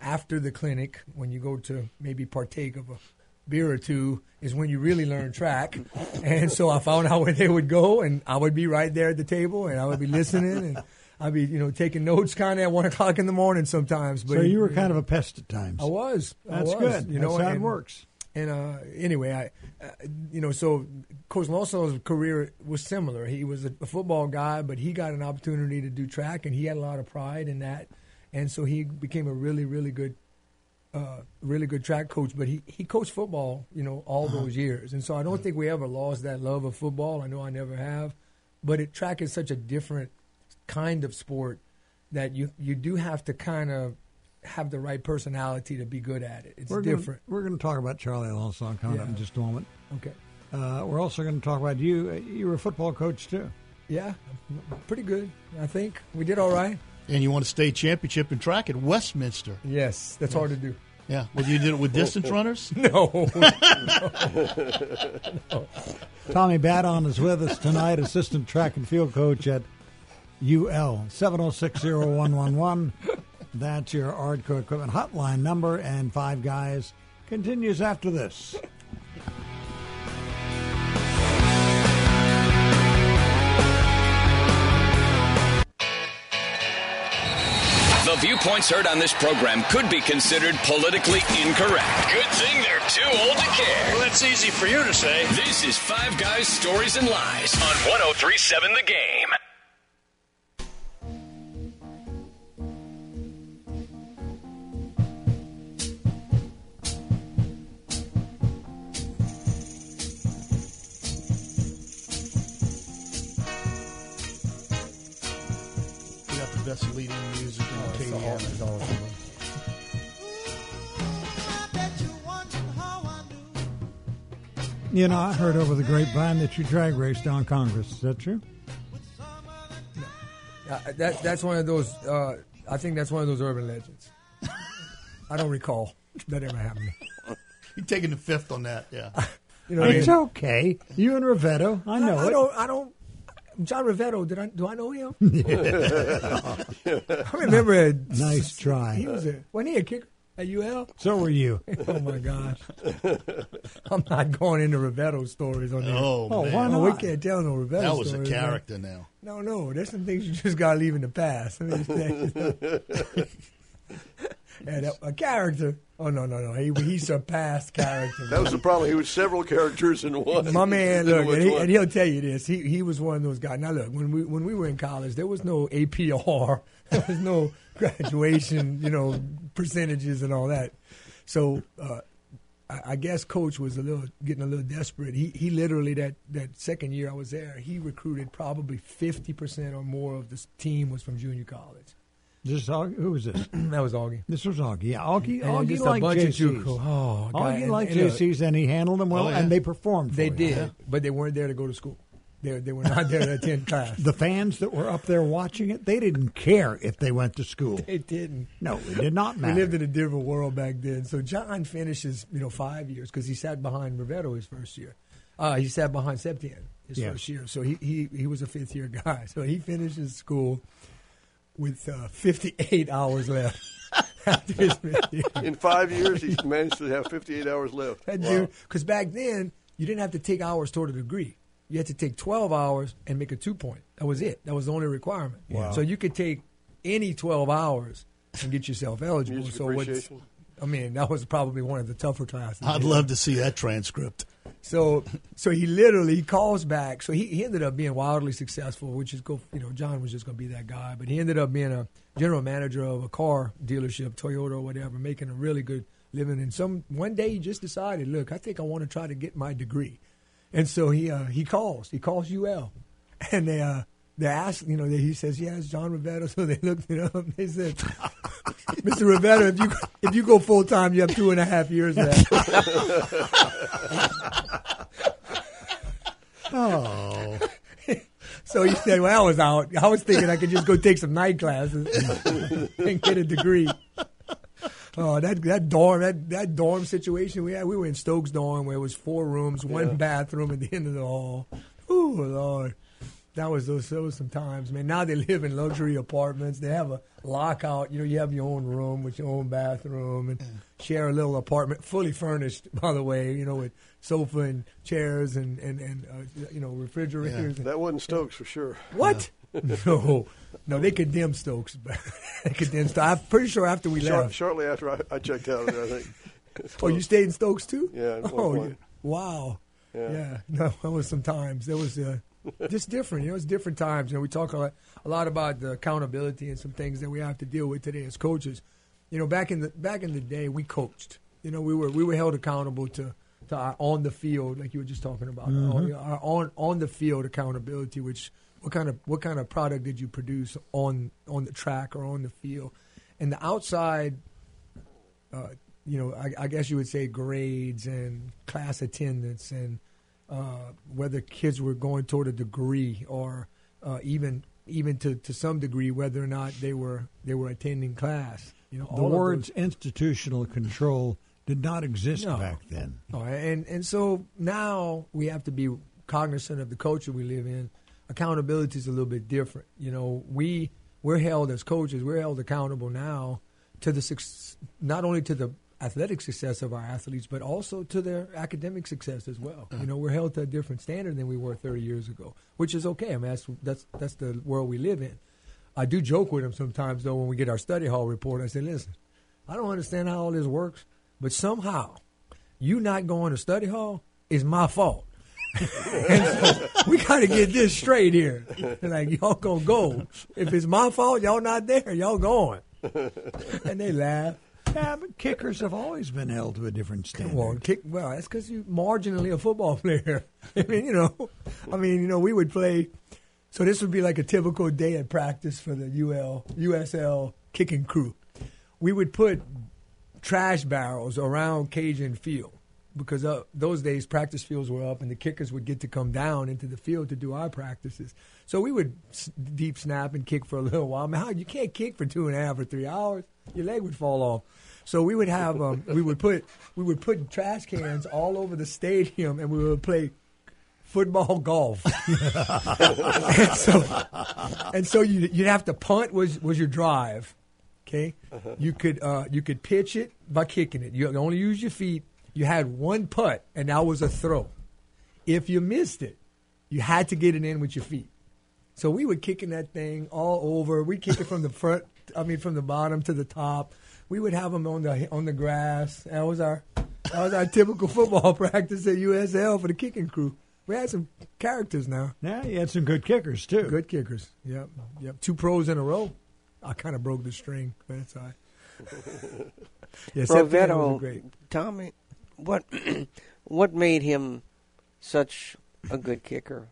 after the clinic, when you go to maybe partake of a beer or two, is when you really learn track. And so I found out where they would go, and I would be right there at the table, and I would be listening, and I'd be, you know, taking notes kind of at one o'clock in the morning sometimes. But so you were kind of a pest at times. I was. That's I was, good. You know, That's how and, it works. And uh, anyway, I, uh, you know, so Coach Lonson's career was similar. He was a, a football guy, but he got an opportunity to do track, and he had a lot of pride in that. And so he became a really, really good, uh, really good track coach. But he, he coached football, you know, all Uh-huh. those years. And so I don't think we ever lost that love of football. I know I never have. But it, track is such a different kind of sport that you, you do have to kind of have the right personality to be good at it. It's we're different. Gonna, we're going to talk about Charlie Alonso coming Yeah. up in just a moment. Okay. Uh, we're also going to talk about you. Uh, You were a football coach, too. Yeah, pretty good, I think. We did all right. And you won a state championship in track at Westminster. Yes, that's hard to do. Yeah. Well, you did it with distance runners? No. no. Tommy Badon is with us tonight, assistant track and field coach at U L. seven oh six oh one one one. That's your Ardco Equipment hotline number, and Five Guys continues after this. The viewpoints heard on this program could be considered politically incorrect. Good thing they're too old to care. Well, that's easy for you to say. This is Five Guys, Stories, and Lies on one oh three seven The Game. We got the best leading music in Oh, it's Acadiana. all- it's all over. You know, I heard over the grapevine that you drag raced down Congress. Is that true? Uh, that that's one of those. Uh, I think that's one of those urban legends. I don't recall that ever happening. You're taking the fifth on that, yeah. You know, It's and- okay. You and Rivetto, I know I, I it. don't. I don't. John Rivetto. Did I? Do I know him? I remember. A, Nice try. He was a. Wasn't he a kicker at U L? So were you. Oh my gosh! I'm not going into Rivetto stories on there. Oh, Oh, man. why Oh, we not? can't tell no Rivetto That was a stories, man. character now. No, no, there's some things you just gotta leave in the past. I mean, and a, a character. Oh no, no, no. He he surpassed character. That was the problem. He was several characters in one. My man, Didn't know look, and, which he, one. and he'll tell you this. He he was one of those guys. Now look, when we when we were in college, there was no A P R, there was no graduation, you know, percentages and all that. So uh, I, I guess Coach was a little getting a little desperate. He he literally that that second year I was there, he recruited probably fifty percent or more of the team was from junior college. This is Augie? Who was this? That was Augie. This was Augie. Yeah, Augie, And Augie just a liked bunch of J Cs. JUCO. Oh, God. Augie And- liked and, J uh, Cs, and he handled them well, Oh, yeah. and they performed for They you. did, but they weren't there to go to school. They they were not there to attend class. The fans that were up there watching it, they didn't care if they went to school. It didn't. No, it did not We matter. lived in a different world back then. So John finishes, you know, five years because he sat behind Rivetto his first year. Uh, he sat behind Septien his Yeah. first year. So he, he he was a fifth year guy. So he finishes school with uh, fifty-eight hours left after his fifth year. In five years, he's managed to have fifty-eight hours left. That Wow. dude, because back then you didn't have to take hours toward a degree. You had to take twelve hours and make a two point. That was it. That was the only requirement. Wow. So you could take any twelve hours and get yourself eligible. Music so what's, appreciation. I mean, that was probably one of the tougher classes. I'd love to see that transcript. So, so he literally he calls back. So he, he ended up being wildly successful, which is go. You know, John was just going to be that guy, but he ended up being a general manager of a car dealership, Toyota or whatever, making a really good living. And some one day he just decided, look, I think I want to try to get my degree, and so he uh, he calls. He calls U L, and they uh, they asked, you know, they, he says, yeah, it's John Rivetto. So they looked it up. They said, Mister Rivetto, if you if you go full time, you have two and a half years left. Oh. So he said, well, I was out. I was thinking I could just go take some night classes and get a degree. Oh, that that dorm that, that dorm situation we had. We were in Stokes dorm where it was four rooms, one Yeah. bathroom at the end of the hall. Ooh, Lord. That was those. That was some times, man. Now they live in luxury apartments. They have a lockout. You know, you have your own room with your own bathroom and yeah. share a little apartment, fully furnished, by the way. You know, with sofa and chairs and and and uh, you know refrigerators. Yeah. And, that wasn't Stokes for sure. What? no, no, they condemned Stokes. They condemned Stokes. I'm pretty sure after we Short, left. Shortly after I, I checked out of there, I think. Oh, you stayed in Stokes too? Yeah. At one oh, point. yeah. Wow. Yeah. yeah. No, that was some times. There was uh, just different. You know, it's different times. You know, we talk a lot, a lot about the accountability and some things that we have to deal with today as coaches. You know, back in the back in the day, we coached. You know, we were we were held accountable to, to our on the field, like you were just talking about, Mm-hmm. our on on the field accountability. Which what kind of what kind of product did you produce on on the track or on the field, and the outside. Uh, you know, I, I guess you would say grades and class attendance and uh, whether kids were going toward a degree or uh, even even to, to some degree whether or not they were they were attending class. You know, the all words of those, institutional control did not exist No. back then. Oh, and and so now we have to be cognizant of the culture we live in. Accountability is a little bit different. You know, we we're held as coaches, we're held accountable now to the suc- not only to the athletic success of our athletes, but also to their academic success as well. You know, we're held to a different standard than we were thirty years ago, which is okay. I mean, that's that's that's the world we live in. I do joke with them sometimes, though, when we get our study hall report. I say, listen, I don't understand how all this works, but somehow you not going to study hall is my fault. And so we got to get this straight here. Like, y'all gonna go. If it's my fault, y'all not there. Y'all going. And they laugh. Yeah, but kickers have always been held to a different standard. Well, kick, well, that's because you're marginally a football player. I mean, you know, I mean, you know, we would play. So this would be like a typical day at practice for the U L U S L kicking crew. We would put trash barrels around Cajun Field because uh, those days practice fields were up and the kickers would get to come down into the field to do our practices. So we would s- deep snap and kick for a little while. I mean, how, you can't kick for two and a half or three hours. Your leg would fall off. So we would have um, we would put we would put trash cans all over the stadium, and we would play football golf. and so and so you you'd have to punt was was your drive, okay? Uh-huh. You could uh, you could pitch it by kicking it. You only use your feet. You had one putt, and that was a throw. If you missed it, you had to get it in with your feet. So we were kicking that thing all over. We kick it from the front. I mean, from the bottom to the top. We would have them on the on the grass. That was our that was our typical football practice at U S L for the kicking crew. We had some characters now. Yeah, you had some good kickers too. Good kickers. Yep, yep. Two pros in a row. I kind of broke the string, but that's all right. Yeah, Rovetto, great. Tommy, what what made him such a good kicker?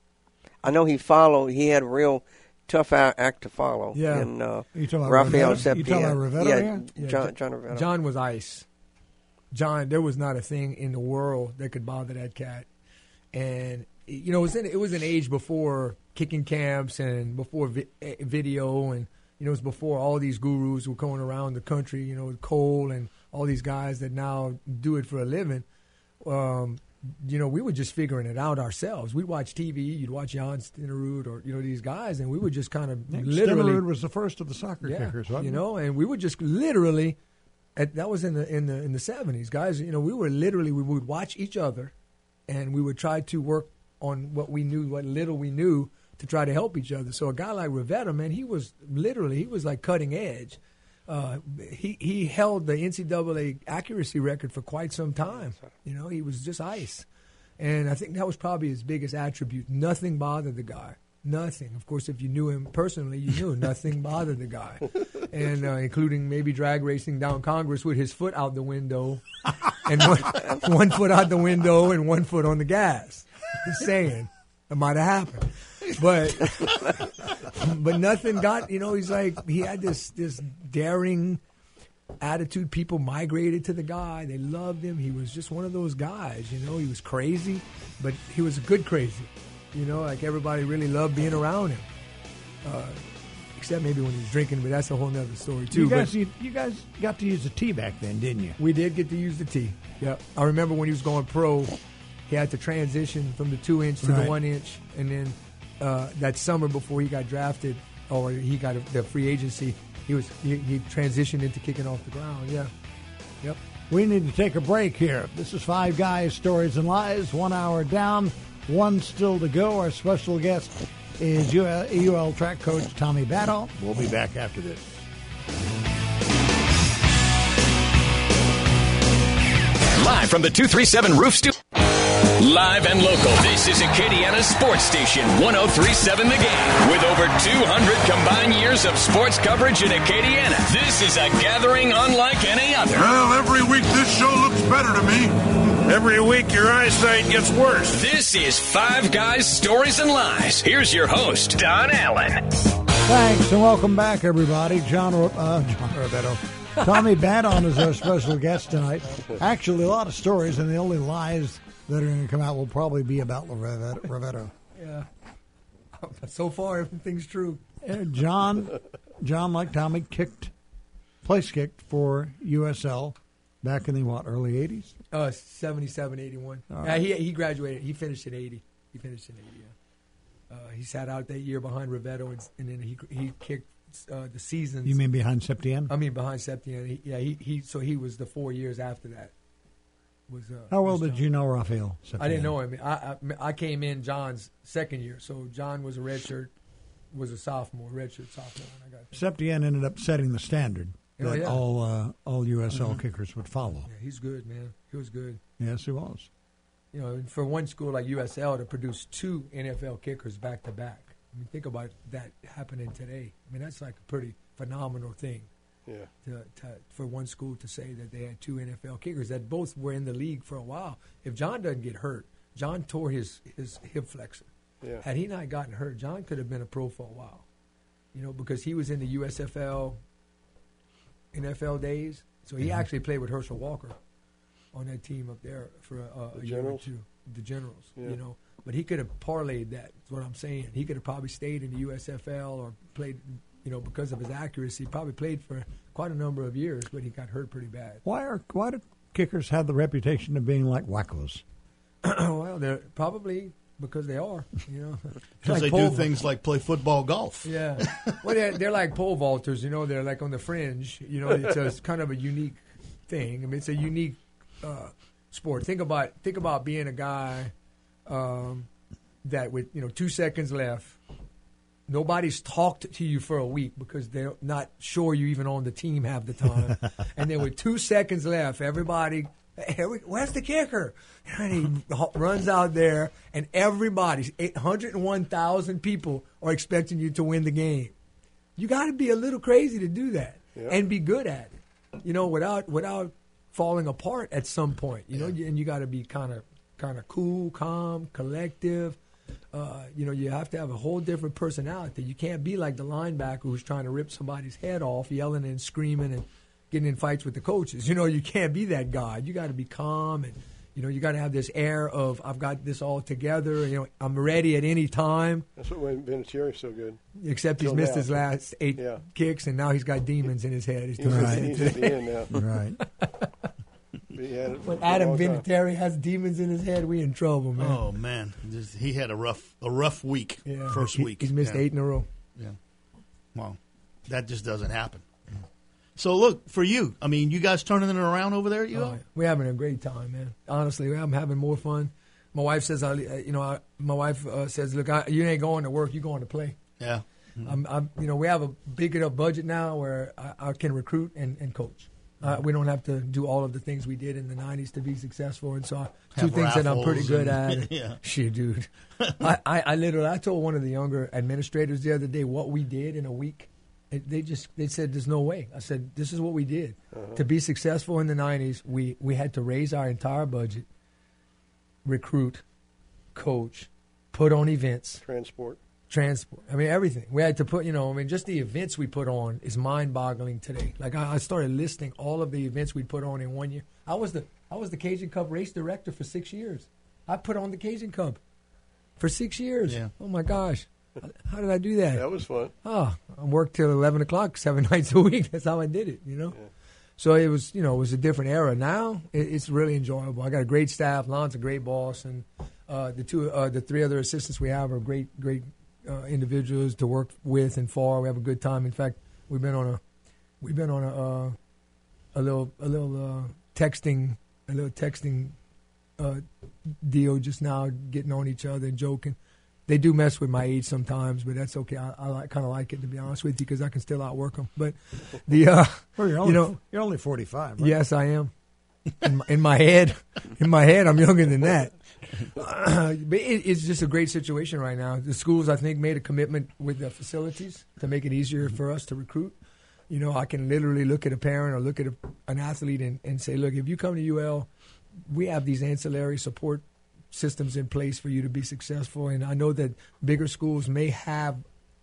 I know he followed. He had a real tough act to follow. Yeah. And, uh, You talking about Rafael Rovetto? You talking Sepia. about Rovetto Yeah, here? Yeah, John, John Rovetto. John was ice. John, there was not a thing in the world that could bother that cat. And you know, it was in, it was an age before kicking camps and before vi- video, and you know, it was before all these gurus were going around the country. You know, with Cole and all these guys that now do it for a living. Um, you know, we were just figuring it out ourselves. We'd watch T V, you'd watch Jan Stenerud or, you know, these guys, and we would just kind of Nick literally. Stenerud was the first of the soccer yeah, kickers, wasn't you he? know, and we would just literally, at, that was in the in the in the seventies, guys. You know, we were literally we would watch each other, and we would try to work on what we knew, what little we knew, to try to help each other. So a guy like Rovetto, man, he was literally he was like cutting edge. Uh, he he held the N C double A accuracy record for quite some time. You know, he was just ice. And I think that was probably his biggest attribute. Nothing bothered the guy. Nothing. Of course, if you knew him personally, you knew nothing bothered the guy. And uh, including maybe drag racing down Congress with his foot out the window and one, one foot out the window and one foot on the gas. Just saying. It might have happened. But but nothing got, you know, he's like, he had this this daring attitude. People migrated to the guy. They loved him. He was just one of those guys, you know. He was crazy, but he was a good crazy. You know, like everybody really loved being around him. Uh, except maybe when he was drinking, but that's a whole nother story, too. You guys, But you, you guys got to use the tee back then, didn't you? we did get to use the tee. Yeah. I remember when he was going pro, he had to transition from the two-inch to Right. the one-inch, and then uh, that summer before he got drafted or he got a, the free agency, he was he, he transitioned into kicking off the ground. Yeah, yep. We need to take a break here. This is Five Guys, Stories and Lies. One hour down, one still to go. Our special guest is U L track coach Tommy Battle. We'll be back after this. Live from the two three seven Roof Studio. Live and local, this is Acadiana Sports Station, one oh three point seven The Game. With over two hundred combined years of sports coverage in Acadiana, this is a gathering unlike any other. Well, every week this show looks better to me. Every week your eyesight gets worse. This is Five Guys, Stories and Lies. Here's your host, Don Allen. Thanks, and welcome back, everybody. John, uh, John Rovetto. Tommy Badon is our special guest tonight. Actually, a lot of stories, and the only lies that are going to come out will probably be about Rovetto. Yeah. So far, everything's true. Uh, John, John, like Tommy, kicked, place kicked for U S L back in the, what, early eighties? Uh, seventy-seven, eighty-one. All Yeah, right. he he graduated. He finished in eighty. He finished in eighty, yeah. Uh, he sat out that year behind Rovetto, and, and then he he kicked uh, the seasons. You mean behind Septien? I mean behind Septien. He, yeah, he, he so he was the four years after that. Was uh, How well was did John. you know Raphael Septien? I didn't know him. I, I I came in John's second year, so John was a redshirt, was a sophomore, redshirt sophomore when I got there. Septien ended up setting the standard Oh, that yeah. all uh, all U S L Mhm. kickers would follow. Yeah, he's good, man. He was good. Yes, he was. You know, for one school like U S L to produce two N F L kickers back to back. I mean, think about that happening today. I mean, that's like a pretty phenomenal thing. Yeah. To, to, for one school to say that they had two N F L kickers that both were in the league for a while. If John doesn't get hurt, John tore his, his hip flexor. Yeah. Had he not gotten hurt, John could have been a pro for a while. You know, because he was in the U S F L, N F L days. So he actually played with Herschel Walker on that team up there for uh, The a year or Generals? two. The Generals, Yeah. you know. But he could have parlayed that, is what I'm saying. He could have probably stayed in the U S F L or played, you know, because of his accuracy, probably played for quite a number of years, but he got hurt pretty bad. Why are why do kickers have the reputation of being like wackos? Well, they're probably because they are, you know. Because Like they do pole- things like play football, golf. Yeah. Well, they're, they're like pole vaulters, you know. They're like on the fringe. You know, it's, a, it's kind of a unique thing. I mean, it's a unique uh, sport. Think about think about being a guy um, that with, you know, two seconds left, nobody's talked to you for a week because they're not sure you even on the team half the time. And then with two seconds left, everybody, hey, where's the kicker? And he h- runs out there, and everybody, eight hundred one thousand people are expecting you to win the game. You got to be a little crazy to do that Yeah. and be good at it, you know, without without falling apart at some point, you know, and you got to be kind of kind of cool, calm, collective. Uh, you know, you have to have a whole different personality. You can't be like the linebacker who's trying to rip somebody's head off, yelling and screaming and getting in fights with the coaches. You know, you can't be that guy. You got to be calm, and you know, you got to have this air of I've got this all together. You know, I'm ready at any time. That's what made Vinatieri's so good. Except he's Till missed now. his last eight Yeah. kicks, and now he's got demons in his head. He's He's, doing at, that he's at today. the end now. Right. But he had it for When a Adam long time. Vinatieri has demons in his head, we in trouble, man. Oh man, Just- he had a rough a rough week. Yeah. First He- week he's missed Yeah. eight in a row. Yeah. Well, that just doesn't happen. So look for you. I mean, you guys turning it around over there at U L? Oh, we're having a great time, man. Honestly, I'm having more fun. My wife says, I, you know, I, my wife uh, says, look, I, you ain't going to work, you're going to play. Yeah. I'm, I'm, you know, we have a big enough budget now where I, I can recruit and, and coach. Uh, we don't have to do all of the things we did in the nineties to be successful, and so I, two Have things that I'm pretty raffles good and- at. Yeah. Shit, dude. I, I, I literally, I told one of the younger administrators the other day what we did in a week. It, they just, they said, "There's no way." I said, "This is what we did Uh-huh. to be successful in the nineties. We we had to raise our entire budget, recruit, coach, put on events." Transport. Transport. I mean, everything. We had to put, you know, I mean, just the events we put on is mind-boggling today. Like, I, I started listing all of the events we put on in one year. I was the I was the Cajun Cup race director for six years. I put on the Cajun Cup for six years. Yeah. Oh, my gosh. How did I do that? That was fun. Oh, I worked till eleven o'clock, seven nights a week. That's how I did it, you know? Yeah. So it was, you know, it was a different era. Now it, it's really enjoyable. I got a great staff. Lon's a great boss, and uh, the two, uh, the three other assistants we have are great, great uh, individuals to work with and for. We have a good time. In fact, we've been on a we've been on a uh, a little a little uh, texting a little texting uh, deal just now, getting on each other and joking. They do mess with my age sometimes, but that's okay. I, I like, kind of like it, to be honest with you, because I can still outwork them. But the uh, well, you're only, you know, you're only forty-five. Right? Yes, I am. In my, in my head, in my head, I'm younger than that. Uh, but it, it's just a great situation right now. The schools, I think, made a commitment with the facilities to make it easier for us to recruit. You know, I can literally look at a parent or look at a, an athlete and, and say, look, if you come to U L, we have these ancillary support systems in place for you to be successful. And I know that bigger schools may have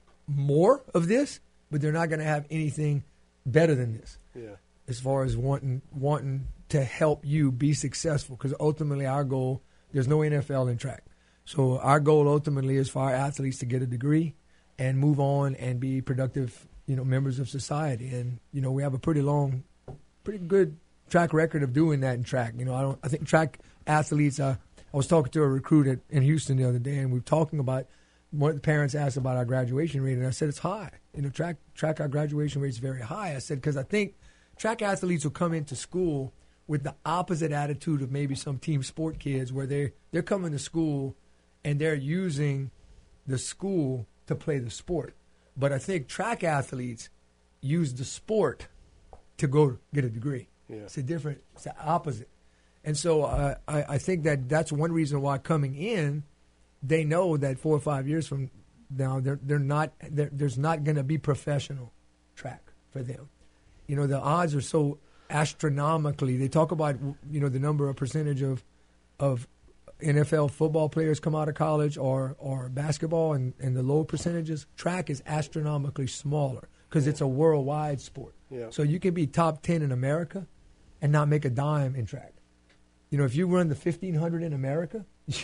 more of this, but they're not going to have anything better than this. Yeah. As far as wanting wanting to help you be successful, because ultimately our goal, there's no N F L in track. So our goal ultimately is for our athletes to get a degree and move on and be productive, you know, members of society. And, you know, we have a pretty long, pretty good track record of doing that in track. You know, I don't I think track athletes are I was talking to a recruit at, in Houston the other day, and we were talking about one of the parents asked about our graduation rate, and I said it's high. You know, track track our graduation rate is very high. I said because I think track athletes will come into school with the opposite attitude of maybe some team sport kids, where they they're coming to school and they're using the school to play the sport. But I think track athletes use the sport to go get a degree. Yeah. It's a different, it's the opposite. And so uh, I, I think that that's one reason why coming in, they know that four or five years from now, they're they're not they're, there's not going to be professional track for them. You know, the odds are so astronomically. They talk about, you know, the number of percentage of of N F L football players come out of college or or basketball, and, and the low percentages. Track is astronomically smaller because it's a worldwide sport. Yeah. So you can be top ten in America and not make a dime in track. You know, if you run the fifteen hundred in America,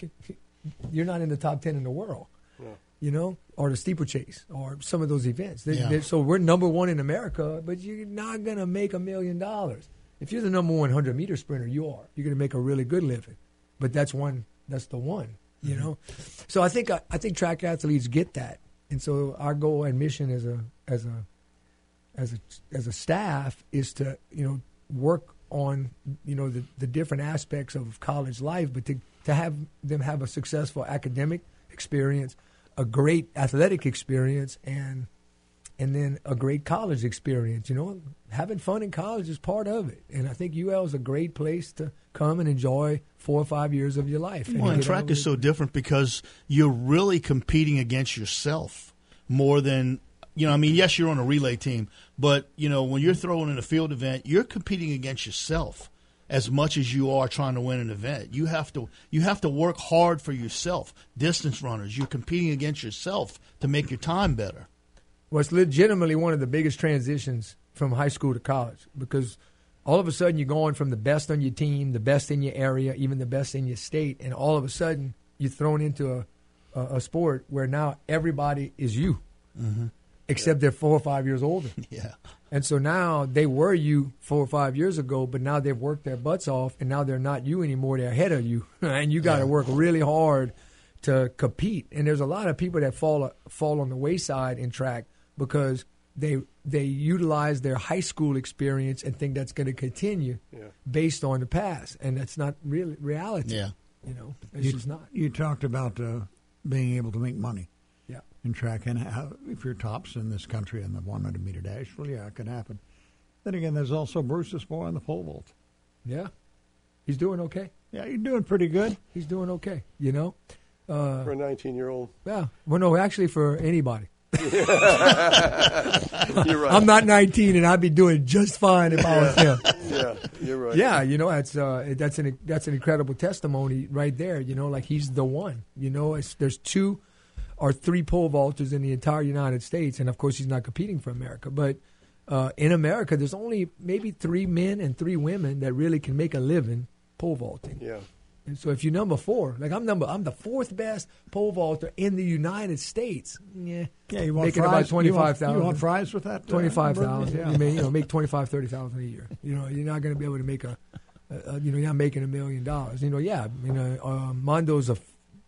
you're not in the top ten in the world. Yeah. You know, or the steeplechase, or some of those events. They, Yeah. they, so we're number one in America, but you're not going to make a million dollars. If you're the number one hundred-meter sprinter, you are. You're going to make a really good living. But that's one. That's the one. You know. So I think I, I think track athletes get that, and so our goal and mission as a as a as a as a staff is to, you know, work on, you know, the, the different aspects of college life, but to, to have them have a successful academic experience, a great athletic experience, and and then a great college experience. You know, having fun in college is part of it. And I think U L is a great place to come and enjoy four or five years of your life. Well, and get track out is of- so different because you're really competing against yourself more than, you know, I mean, yes, you're on a relay team, but, you know, when you're throwing in a field event, you're competing against yourself as much as you are trying to win an event. You have to you have to work hard for yourself. Distance runners, you're competing against yourself to make your time better. Well, it's legitimately one of the biggest transitions from high school to college, because all of a sudden you're going from the best on your team, the best in your area, even the best in your state, and all of a sudden you're thrown into a, a, a sport where now everybody is you, Mm-hmm. except they're four or five years older. Yeah. And so now they were you four or five years ago, but now they've worked their butts off, and now they're not you anymore. They're ahead of you, and you got to Yeah. work really hard to compete. And there's a lot of people that fall fall on the wayside in track because they they utilize their high school experience and think that's going to continue Yeah. based on the past, and that's not really reality. Yeah. You know, it's You, just not. you talked about uh, being able to make money Yeah. in track, and how, if you're tops in this country in the one hundred meter dash, well, yeah, it can happen. Then again, there's also Bruce Boy on the pole vault. Yeah, he's doing okay. Yeah, you're doing pretty good. He's doing okay. You know. Uh, For a nineteen-year-old. yeah. Well, no, actually, for anybody. You're right. I'm not nineteen, and I'd be doing just fine if I was him. Yeah, you're right. Yeah, you know, that's uh, that's an that's an incredible testimony right there. You know, like he's the one. You know, it's, there's two or three pole vaulters in the entire United States, and of course, he's not competing for America. But uh, in America, there's only maybe three men and three women that really can make a living pole vaulting. Yeah. And so if you're number four, like I'm number, I'm the fourth best pole vaulter in the United States. Yeah, Yeah, you want making fries? about twenty five You thousand. want, you want fries with that? uh, Twenty-five burger? thousand. Yeah. You may, you know, make twenty-five, thirty thousand a year. You know, you're not going to be able to make a, a, a, you know, you're not making a million dollars. You know, yeah, you know, uh, Mondo's a,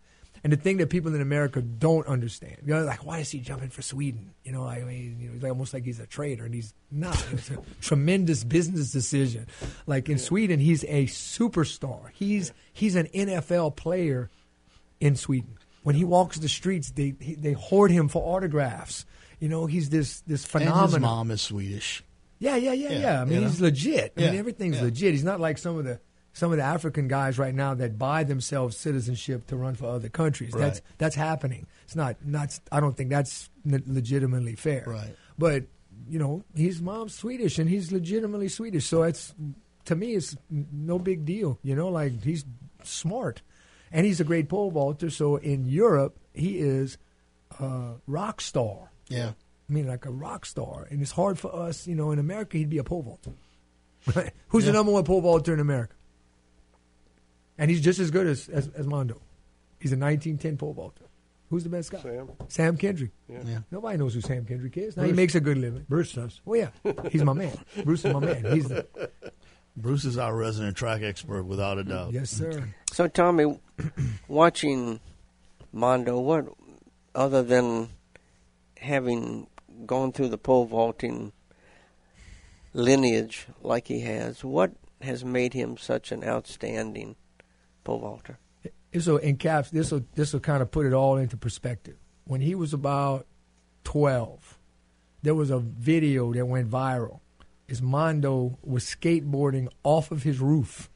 And the thing that people in America don't understand, you know, like, why is he jumping for Sweden? You know, I mean, you know, it's like almost like he's a traitor, and he's not. It's a tremendous business decision. Like in Sweden, he's a superstar. He's he's an N F L player in Sweden. When he walks the streets, they he, they hoard him for autographs. You know, he's this this phenomenon. And his mom is Swedish. Yeah, yeah, yeah, yeah. Yeah, I mean, you know? he's legit. I Yeah, mean, everything's yeah. legit. He's not like some of the some of the African guys right now that buy themselves citizenship to run for other countries. Right. That's that's happening. It's not not. I don't think that's n- legitimately fair. Right. But you know, his mom's Swedish, and he's legitimately Swedish. So it's to me, it's n- no big deal. You know, like he's smart, and he's a great pole vaulter. So in Europe, he is a rock star. Yeah. I mean, like a rock star. And it's hard for us, you know, in America, he'd be a pole vaulter. Right? Who's Yeah. the number one pole vaulter in America? And he's just as good as, as, as Mondo. He's a nineteen ten pole vaulter. Who's the best guy? Sam. Sam Kendrick. Yeah. Yeah. Nobody knows who Sam Kendrick is. Now, he Bruce. makes a good living. Bruce does. Well, yeah. He's my man. Bruce is my man. He's the, Bruce is our resident track expert, without a doubt. yes, sir. So, Tommy, watching Mondo, what other than having gone through the pole vaulting lineage like he has, what has made him such an outstanding pole vaulter? This will encaps. This will this will kind of put it all into perspective. When he was about twelve, there was a video that went viral. His Mondo was skateboarding off of his roof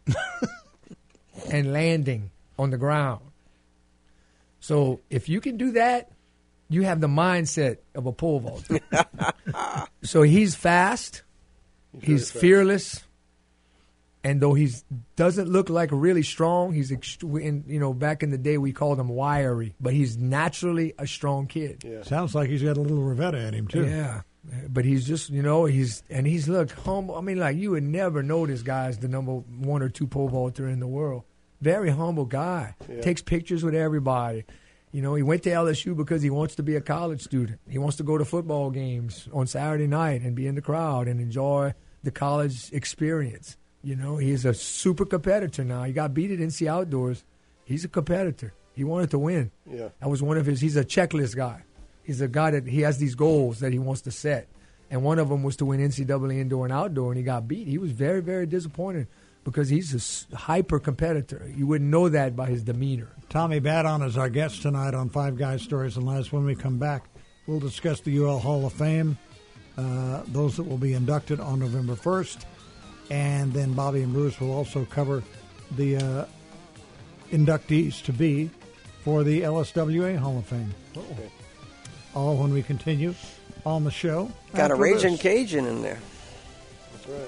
and landing on the ground. So if you can do that, you have the mindset of a pole vaulter. So he's fast. He's, He's very fearless. And though he doesn't look like really strong, he's ext- in, you know, back in the day we called him wiry, but he's naturally a strong kid. fast. Yeah. Sounds like he's got a little Rivetta in him too. Yeah. But he's just, you know, he's and he's look humble. I mean, like you would never know this guy's the number one or two pole vaulter in the world. Very humble guy. Yeah. Takes pictures with everybody. You know, he went to L S U because he wants to be a college student. He wants to go to football games on Saturday night and be in the crowd and enjoy the college experience. You know, he's a super competitor now. He got beat at N C Outdoors. He's a competitor. He wanted to win. Yeah. That was one of his. He's a checklist guy. He's a guy that he has these goals that he wants to set. And one of them was to win N C double A indoor and outdoor, and he got beat. He was very, very disappointed because he's a s- hyper competitor. You wouldn't know that by his demeanor. Tommy Badon is our guest tonight on Five Guys Stories and Lies. When we come back, we'll discuss the U L Hall of Fame, uh, those that will be inducted on November first. And then Bobby and Bruce will also cover the uh, inductees to be for the L S W A Hall of Fame. Okay. All when we continue on the show. Got a after Raging this. Cajun in there. That's right.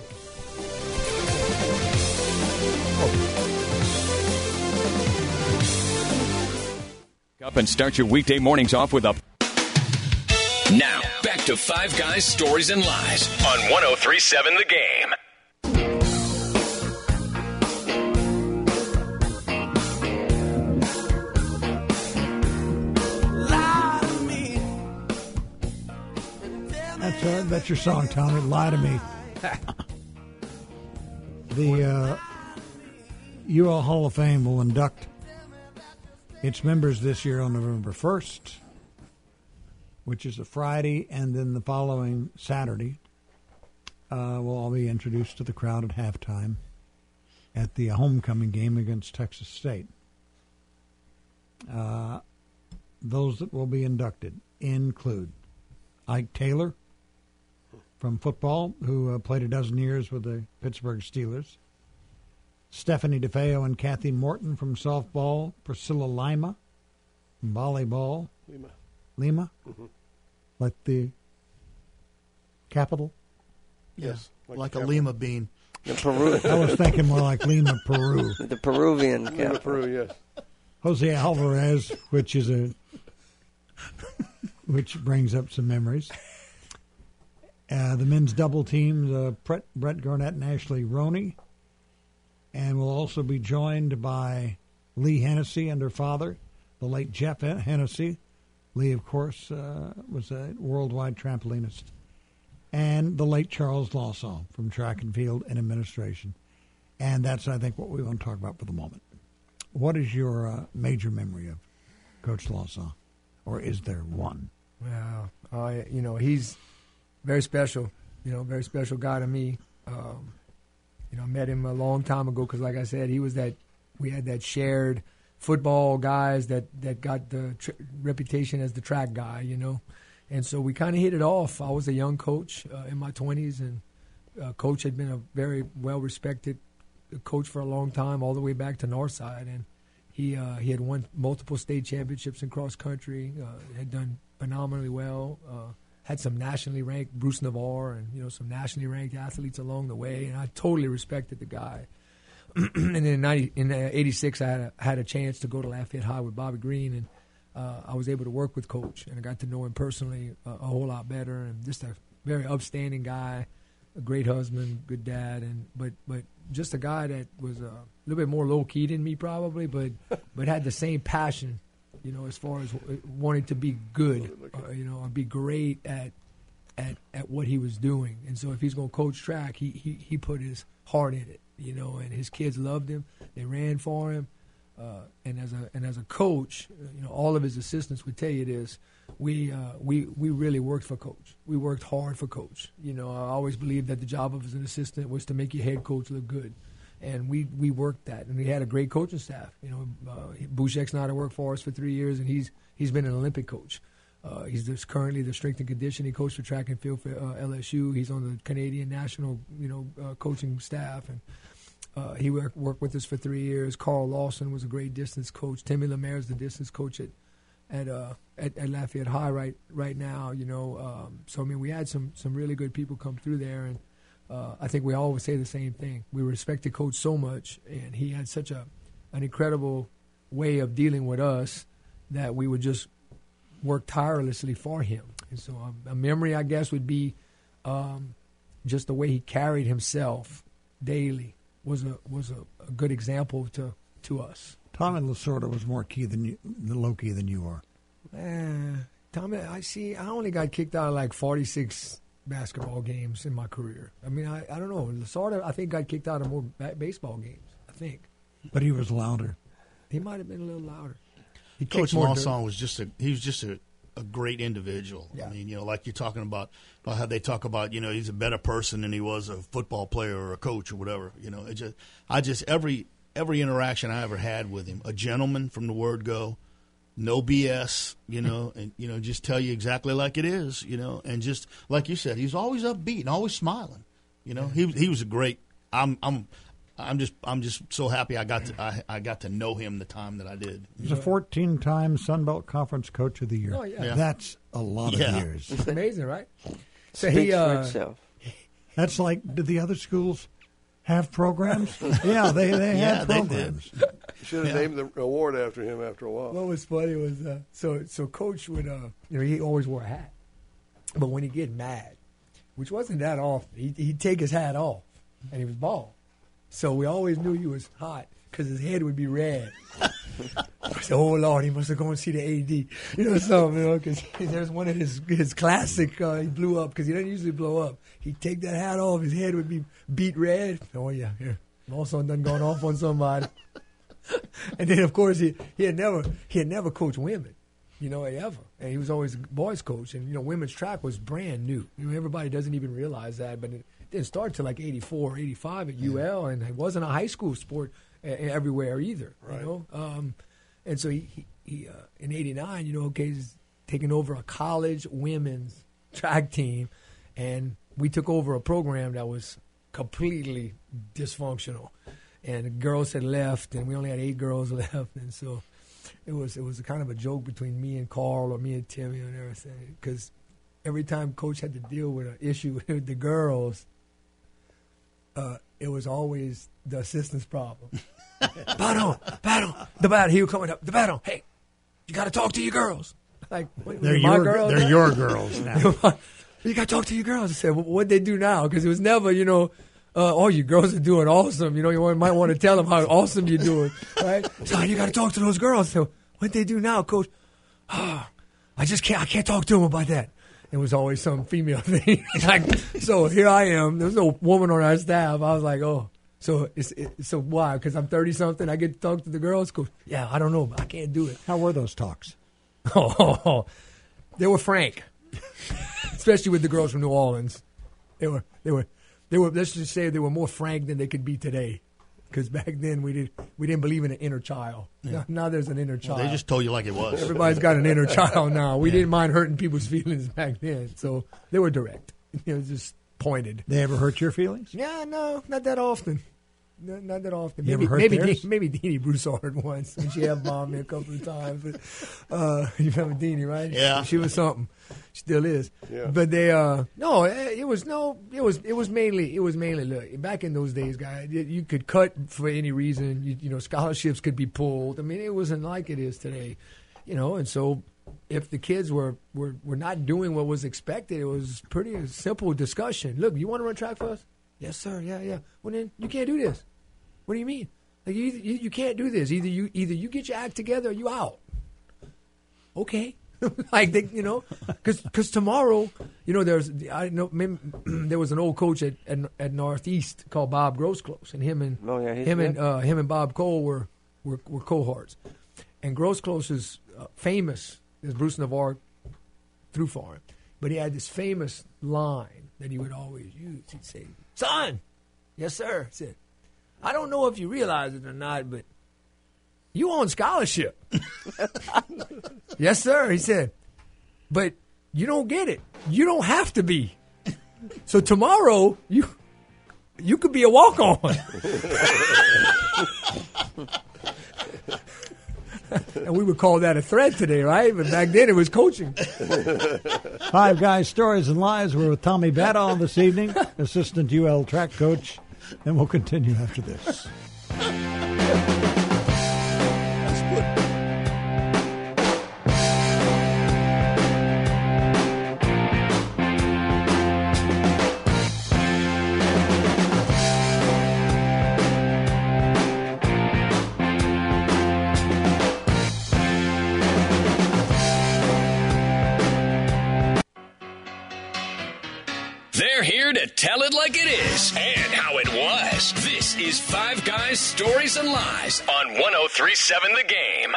Up and start your weekday mornings off with a. Now, back to Five Guys, Stories, and Lies on one oh three point seven The Game. That's uh, that's your song, Tommy. Lie to me. The uh, U L Hall of Fame will induct its members this year on November first, which is a Friday, and then the following Saturday uh, will all be introduced to the crowd at halftime at the homecoming game against Texas State. Uh, those that will be inducted include Ike Taylor from football, who uh, played a dozen years with the Pittsburgh Steelers. Stephanie DeFeo and Kathy Morton from softball. Priscilla Lima from volleyball. Lima. Lima? Mhm. Like the capital? Yes. Like Like, the a capital. Lima bean. The Peru, I was thinking more like Lima, Peru. the Peruvian Lima, capital. Peru, yes. Jose Alvarez, which is a which brings up some memories. Uh, the men's double teams, uh, Brett, Brett Garnett and Ashley Roney. And we'll also be joined by Lee Hennessy and her father, the late Jeff Hennessy. Lee, of course, uh, was a worldwide trampolinist. And the late Charles Lawson from track and field and administration. And that's, I think, what we want to talk about for the moment. What is your uh, major memory of Coach Lawson? Or is there one? Well, uh, you know, he's very special, you know, very special guy to me. Um, you know, I met him a long time ago because, like I said, he was that, we had that shared football guys that, that got the tr- reputation as the track guy, you know. And so we kind of hit it off. I was a young coach uh, in my twenties, and uh, Coach had been a very well-respected coach for a long time, all the way back to Northside. And he uh, he had won multiple state championships in cross-country, uh, had done phenomenally well, uh, had some nationally ranked, Bruce Navarre, and, you know, some nationally ranked athletes along the way. And I totally respected the guy. And then in, ninety, in eighty-six, I had a, had a chance to go to Lafayette High with Bobby Green, and uh, I was able to work with Coach, and I got to know him personally a, a whole lot better, and just a very upstanding guy, a great husband, good dad, and but but just a guy that was a little bit more low-key than me probably, but but had the same passion, you know, as far as wanting to be good, uh, you know, and be great at at at what he was doing. And so if he's going to coach track, he, he he put his heart in it. You know, and his kids loved him. They ran for him, uh, and as a and as a coach, you know, all of his assistants would tell you this: we uh, we we really worked for Coach. We worked hard for Coach. You know, I always believed that the job of as an assistant was to make your head coach look good, and we we worked that. And we had a great coaching staff. You know, uh, Bouchek Snyder worked for us for three years, and he's he's been an Olympic coach. Uh, he's just currently the strength and conditioning coach for track and field for uh, L S U. He's on the Canadian national, you know, uh, coaching staff, and uh, he worked, worked with us for three years. Carl Lawson was a great distance coach. Timmy Lemaire is the distance coach at at, uh, at at Lafayette High right right now. You know, um, so I mean, we had some some really good people come through there, and uh, I think we always say the same thing. We respected Coach so much, and he had such a an incredible way of dealing with us that we would just work tirelessly for him. And so um, a memory, I guess, would be um, just the way he carried himself daily was a was a, a good example to to us. Tommy Lasorda was more key than you, low key than you are. Eh, Tommy, I see. I only got kicked out of like forty-six basketball games in my career. I mean, I, I don't know. Lasorda, I think, got kicked out of more ba- baseball games. I think. But he was louder. He might have been a little louder. He Coach Lawson was just a he was just a, a great individual. Yeah. I mean, you know, like you're talking about, about how they talk about, you know, he's a better person than he was a football player or a coach or whatever. You know, it just I just every every interaction I ever had with him, a gentleman from the word go, no B S, you know, and you know, just tell you exactly like it is, you know, and just like you said, he's always upbeat and always smiling. You know, he he was a great. I'm I'm. I'm just I'm just so happy I got to I, I got to know him the time that I did. He's a fourteen-time Sun Belt Conference Coach of the Year. Oh, yeah. Yeah. That's a lot Yeah. of years. It's amazing, right? So Speaks he, for uh, itself. That's like, did the other schools have programs? Yeah, they, they Yeah, had they did. programs. You should have Yeah. named the award after him after a while. what was funny was uh, so so Coach would uh, you know, he always wore a hat, but when he get mad, which wasn't that often, he, he'd take his hat off, and he was bald. So we always knew he was hot because his head would be red. I said, "Oh Lord, he must have gone to see the A D." You know something, you know, because there's one of his his classic. Uh, he blew up because he doesn't usually blow up. He'd take that hat off, his head would be beat red. Oh yeah, here, also done gone off on somebody. And then of course he he had never he had never coached women, you know, ever, and he was always a boys coach. And you know, women's track was brand new. You know, everybody doesn't even realize that, but it didn't start till like eighty-four, eighty-five at U L, and it wasn't a high school sport uh, everywhere either. Right. You know, um, and so he, he, he uh, in eighty-nine, you know, okay, he's taking over a college women's track team, and we took over a program that was completely dysfunctional, and the girls had left, and we only had eight girls left, and so it was it was a kind of a joke between me and Carl or me and Timmy and everything, because every time Coach had to deal with an issue with the girls, uh, it was always the assistant's problem. Battle, battle, the battle. He was coming up, the battle. Hey, you got to talk to your girls. Like, what, They're my your, girls? they're your girls now. You got to talk to your girls. I said, well, what'd they do now? Because it was never, you know, uh, oh, you girls are doing awesome. You know, you might want to tell them how awesome you're doing, right? So you got to talk to those girls. So what'd they do now, Coach? Oh, I just can't, I can't talk to them about that. It was always some female thing. Like, so here I am. There was no woman on our staff. I was like, oh. So it's it, so why? Because I'm thirty something. I get to talk to the girls. Go, yeah, I don't know, but I can't do it. How were those talks? Oh, they were frank, especially with the girls from New Orleans. They were they were they were. Let's just say they were more frank than they could be today. Because back then we did we didn't believe in an inner child. Yeah. Now, now there's an inner child. Well, they just told you like it was. Everybody's got an inner child now. We yeah. didn't mind hurting people's feelings back then, so they were direct. You know, just pointed. They ever hurt your feelings? Yeah, no, not that often. No, not that often. You maybe ever hurt maybe theirs? De- maybe Deanie Broussard once when she had bombed me a couple of times. But, uh, you remember Deanie, right? Yeah, she was something. She still is. Yeah. But they, uh, no, it was no, it was it was mainly it was mainly look back in those days, guys. You could cut for any reason. You, you know, scholarships could be pulled. I mean, it wasn't like it is today. You know, and so if the kids were, were, were not doing what was expected, it was pretty a simple discussion. Look, you want to run track for us? Yes, sir. Yeah, yeah. Well, then you can't do this. What do you mean? Like you, you, you can't do this. Either you, either you get your act together, or you out. Okay, like they, you know, because because tomorrow, you know, there's I know maybe, there was an old coach at, at at Northeast called Bob Grosclose, and him and oh, yeah, him and uh, him and Bob Cole were were, were cohorts, and Grosclose is uh, famous as Bruce Navarre threw for him, but he had this famous line that he would always use. He'd say, "Son, yes sir," he said. I don't know if you realize it or not, but you on scholarship. Yes, sir, he said. But you don't get it. You don't have to be. So tomorrow, you you could be a walk-on. And we would call that a threat today, right? But back then it was coaching. Five Guys, Stories and Lies. We're with Tommy Badall this evening, assistant U L track coach. And we'll continue after this. That's good. They're here to tell it like it is and how it was. This is Five Guys, Stories and Lies on one oh three point seven The Game.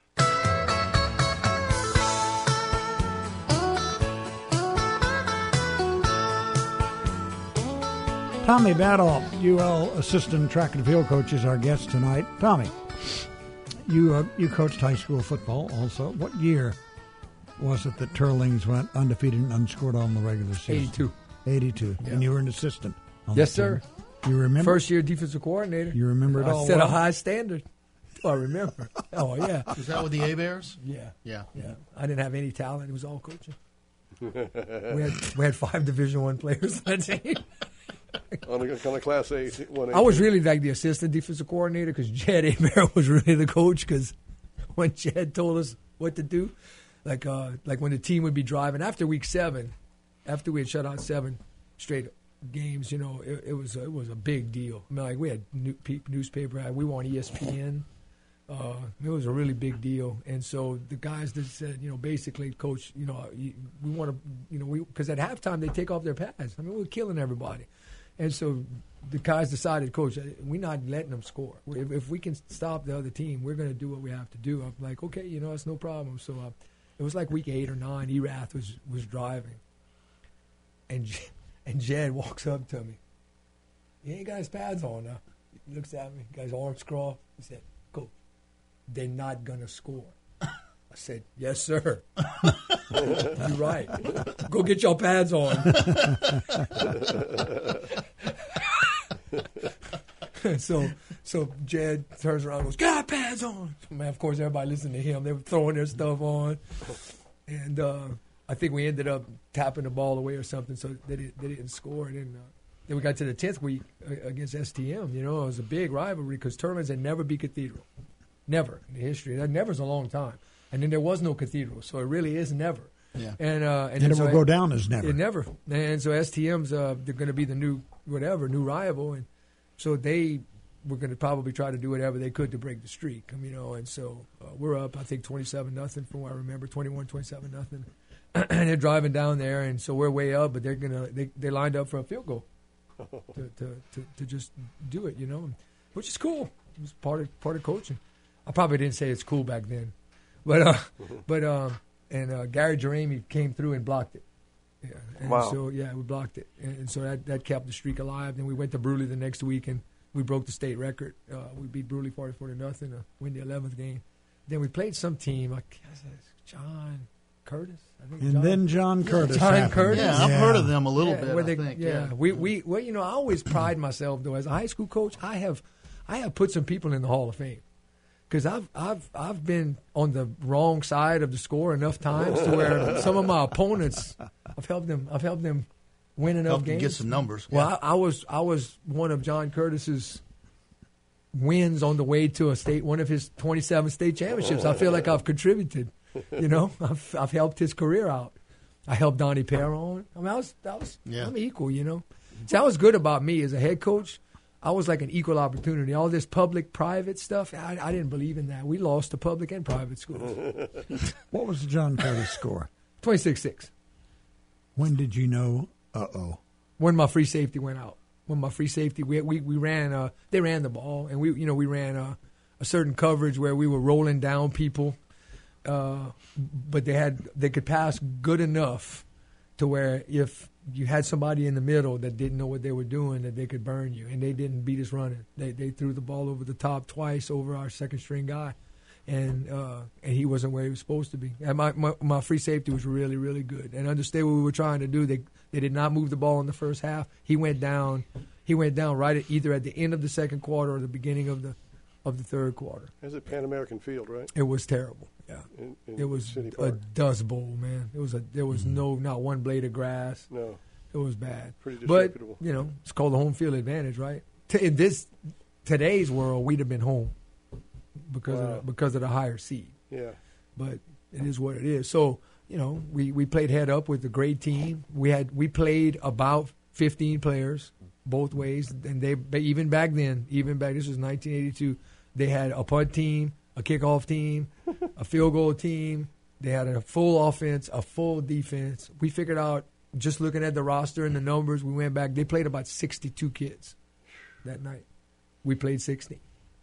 Tommy Badall, U L assistant track and field coach, is our guest tonight. Tommy, you uh, you coached high school football also. What year was it that Turlings went undefeated and unscored on the regular season? eighty-two. eighty-two. Yeah. And you were an assistant. on Yes, that sir. team. You remember? First year defensive coordinator. You remember it I all set well? a high standard. Oh, I remember. Oh, yeah. Was that with the A-Bears? Yeah. Yeah. Yeah. I didn't have any talent. It was all coaching. we had we had five Division One players on that team. on a kind of Class A one. I was really like the assistant defensive coordinator because Jed Abear was really the coach. Because when Jed told us what to do, like uh, like when the team would be driving after week seven, after we had shut out seven straight games, you know, it, it was it was a big deal. I mean, like we had new, pe- newspaper, we were on E S P N. Uh, it was a really big deal, and so the guys that said, you know, basically, coach, you know, we want to, you know, we because at halftime they take off their pads. I mean, we were killing everybody, and so the guys decided, coach, we're not letting them score. If, if we can stop the other team, we're going to do what we have to do. I'm like, okay, you know, it's no problem. So uh, it was like week eight or nine. Erath was was driving, and and Jed walks up to me. He ain't got his pads on now. He looks at me, got his arms crossed. He said, "Coach, they're not going to score." I said, "Yes, sir." You're right. Go get your pads on. so so Jed turns around and goes, "Got pads on." Man, of course, everybody listened to him. They were throwing their stuff on. And uh, I think we ended up tapping the ball away or something, so they, did, they didn't score. And then, uh, then we got to the tenth week against S T M. You know, it was a big rivalry because Turlings had never beat Cathedral. Never in the history. That never's a long time. And then there was no Cathedral, so it really is never. Yeah. And uh, and, And it so will go down as never. It never. And so S T M's uh, they're going to be the new whatever, new rival, and so they were going to probably try to do whatever they could to break the streak. You know, and so uh, we're up, I think, twenty-seven nothing from what I remember, twenty-one, twenty-seven nothing. And they're driving down there, and so we're way up, but they're gonna they they lined up for a field goal. to, to, to, to just do it, you know, which is cool. It was part of part of coaching. I probably didn't say it's cool back then, but uh, but um, and uh, Gary Jeremy came through and blocked it. Yeah, and Wow. So yeah, we blocked it, and, and so that, that kept the streak alive. Then we went to Bruley the next week, and we broke the state record. Uh, we beat Bruley forty-four to nothing to win the eleventh game. Then we played some team like John Curtis. I think And John, then John Curtis John happened. Curtis. Yeah, I've heard of them a little Yeah, bit. where I they- think. yeah, Yeah, we we well, you know, I always pride myself though as a high school coach. I have I have put some people in the Hall of Fame because I've I've I've been on the wrong side of the score enough times to where some of my opponents I've helped them I've helped them win enough Helped them games. get some numbers. Well, Yeah. I, I was I was one of John Curtis's wins on the way to a state one of his twenty-seven state championships. I feel like I've contributed. You know, I've I've helped his career out. I helped Donnie Perron. I mean, I was, I was, Yeah. I'm equal, you know. See, that was good about me as a head coach. I was like an equal opportunity. All this public, private stuff, I, I didn't believe in that. We lost to public and private schools. What was the John Curtis score? twenty-six six. When did you know, uh-oh? When my free safety went out. When my free safety, we we, we ran, uh, they ran the ball, and we, you know, we ran uh, a certain coverage where we were rolling down people. Uh, but they had they could pass good enough to where if you had somebody in the middle that didn't know what they were doing, that they could burn you, and they didn't beat us running. They they threw the ball over the top twice over our second string guy, and uh, and he wasn't where he was supposed to be. And my, my my free safety was really really good, and understand what we were trying to do. They they did not move the ball in the first half. He went down. He went down right at either at the end of the second quarter or the beginning of the of the third quarter. That's at Pan American Field, right? It was terrible. Yeah, In, in it was City a Park. dust bowl, man. It was a there was no not one blade of grass. No, It was bad. pretty But disreputable. you know, it's called the home field advantage, right? T- in this today's world, we'd have been home because Wow. of the, because of the higher seed. Yeah. But it is what it is. So you know, we, we played head up with a great team. We had we played about fifteen players both ways, and they but even back then, even back this was nineteen eighty-two. They had a punt team, a kickoff team, a field goal team. They had a full offense, a full defense. We figured out, just looking at the roster and the numbers, we went back. They played about sixty-two kids that night. We played sixty.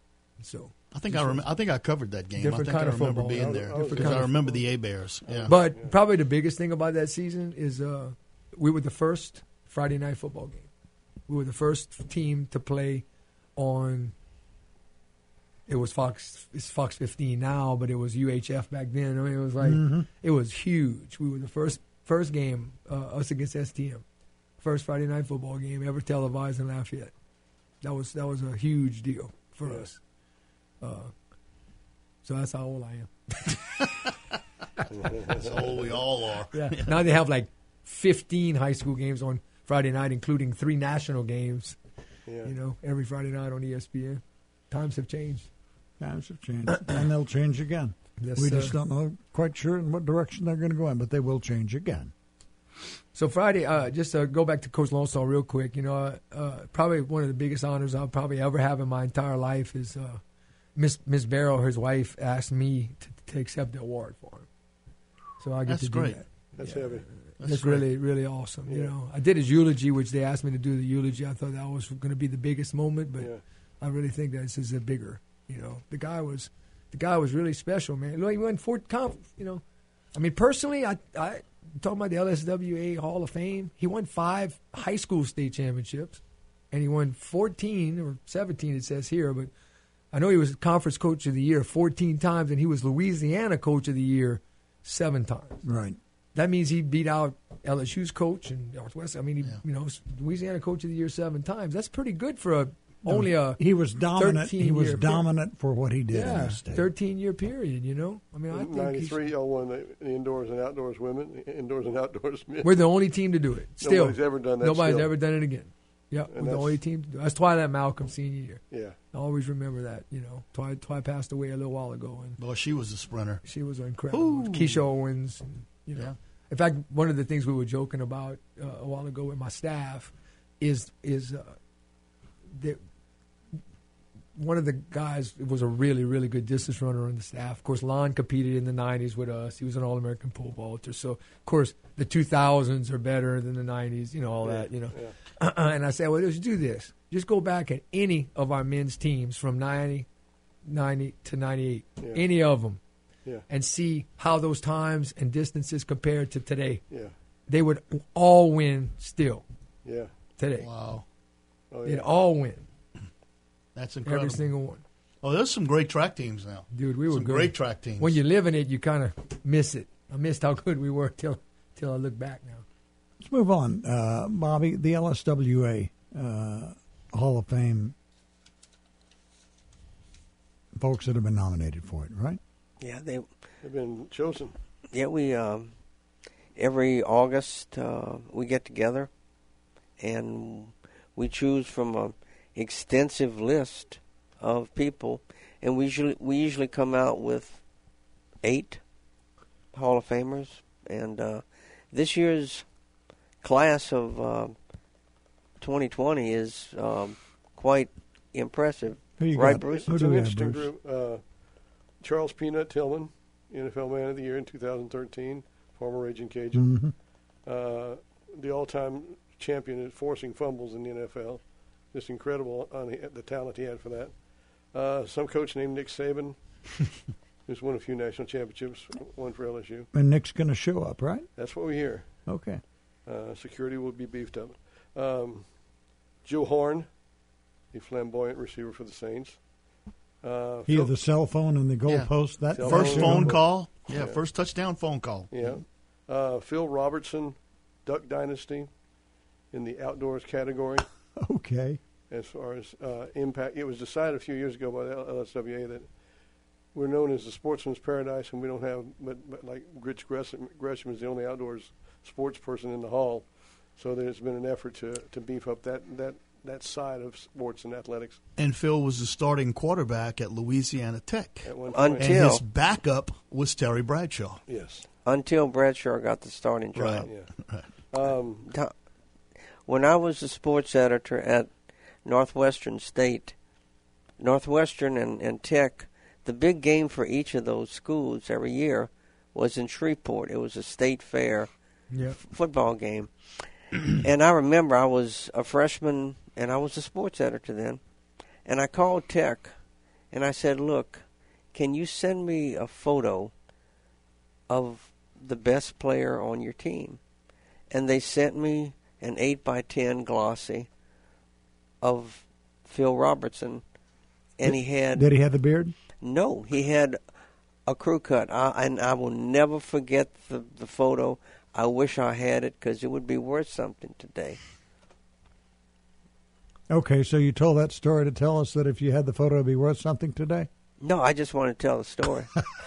So I think I rem- I think I covered that game. I Different think kind I of remember football. being there Different because kind I of remember the A Bears. Yeah. But probably the biggest thing about that season is uh, we were the first Friday night football game. We were the first team to play on. It was Fox. It's Fox fifteen now, but it was U H F back then. I mean, it was like Mhm. it was huge. We were the first first game uh, us against S T M, first Friday night football game ever televised in Lafayette. That was that was a huge deal for Yeah. us. Uh, so that's how old I am. That's how old we all are. Yeah. Now they have like fifteen high school games on Friday night, including three national games. Yeah. You know, every Friday night on E S P N. Times have changed. Times have changed, and they'll change again. Yes, we sir. just don't know quite sure in what direction they're going to go in, but they will change again. So Friday, uh, just to go back to Coach Lonsall real quick, you know, uh, uh, probably one of the biggest honors I'll probably ever have in my entire life is uh, Miss Miss Barrow, his wife, asked me to, to accept the award for him. So I get That's to great. do that. That's Yeah. heavy. That's, That's great. really, really awesome. You Yeah. know, I did his eulogy, which they asked me to do the eulogy. I thought that was going to be the biggest moment, but Yeah. I really think that this is a bigger. You know, the guy was, the guy was really special, man. Look, he won four conf. You know, I mean, personally, I, I talking about the L S W A Hall of Fame. He won five high school state championships, and he won fourteen or seventeen. It says here, but I know he was conference coach of the year fourteen times, and he was Louisiana coach of the year seven times. Right. That means he beat out L S U's coach and Northwest. I mean, he, Yeah. you know, Louisiana coach of the year seven times. That's pretty good for a only a He was dominant. He was thirteen-year dominant for what he did in yeah the state. thirteen year period. You know, I mean, I think he's, ninety-three, y'all won the, the indoors and outdoors women, the indoors and outdoors men. we're the only team to do it. Still, Nobody's ever done that Nobody's still. ever done it again. Yeah, And we're the that's- only team to do it. That's Twilight Malcolm senior year. Yeah. I always remember that. You know, Twi, Twi passed away a little while ago, and Boy, she was a sprinter. she was incredible. Ooh. Keisha Owens, and, you know. Yeah. In fact, one of the things we were joking about uh, a while ago with my staff is is uh, that one of the guys was a really, really good distance runner on the staff. Of course, Lon competed in the nineties with us. He was an All-American pole vaulter. So, of course, the two thousands are better than the nineties, you know, all Yeah, that, you know. yeah. And I said, well, let's do this. Just go back at any of our men's teams from ninety, ninety to ninety-eight, Yeah. any of them, Yeah. and see how those times and distances compared to today. Yeah. They would all win still Yeah. today. Wow. Oh, They'd yeah. all win, That's incredible. every single one. Oh, there's some great track teams now. Dude, we were Some good. great track teams. When you live in it, you kind of miss it. I missed how good we were till till I look back now. Let's move on. Uh, Bobby, the L S W A uh, Hall of Fame folks that have been nominated for it, right? Yeah, they. They've been chosen. Yeah, we um, every August uh, we get together, and we choose from a extensive list of people, and we usually we usually come out with eight Hall of Famers, and uh, this year's class of uh, twenty twenty is um, quite impressive. Who you Right, got? Bruce? Who It's do an we have, interesting Bruce? group. Uh, Charles Peanut Tillman, N F L Man of the Year in two thousand thirteen, former Raging Cajun. Mhm. Uh, the all-time champion at forcing fumbles in the N F L. Just incredible on the, the talent he had for that. Uh, some coach named Nick Saban, who's won a few national championships, one for L S U. And Nick's going to show up, right? That's what we hear. Okay. Uh, security will be beefed up. Um, Joe Horn, the flamboyant receiver for the Saints. Uh, He Phil- had the cell phone and the Yeah. goalpost. That Cell First phone phone number. call. Yeah, Yeah. first touchdown phone call. Yeah. Uh, Phil Robertson, Duck Dynasty, in the outdoors category. Okay. As far as uh, impact, it was decided a few years ago by the L S W A that we're known as the sportsman's paradise, and we don't have, but, but like Rich Gresham, Gresham is the only outdoors sports person in the hall. So there's been an effort to, to beef up that, that, that side of sports and athletics And Phil was the starting quarterback at Louisiana Tech. at one point. And Until his backup was Terry Bradshaw. Yes. until Bradshaw got the starting job. Right. Yeah. Right. Um, Ta- When I was the sports editor at Northwestern State, Northwestern and, and Tech, the big game for each of those schools every year was in Shreveport. It was a state fair Yeah. f- football game. And I remember I was a freshman, and I was the sports editor then. And I called Tech, and I said, look, can you send me a photo of the best player on your team? And they sent me an eight by ten glossy of Phil Robertson, and he had Did he have the beard? no, he had a crew cut, I, and I will never forget the the photo. I wish I had it because it would be worth something today. Okay, so you told that story to tell us that if you had the photo, it'd be worth something today? No, I just want to tell the story.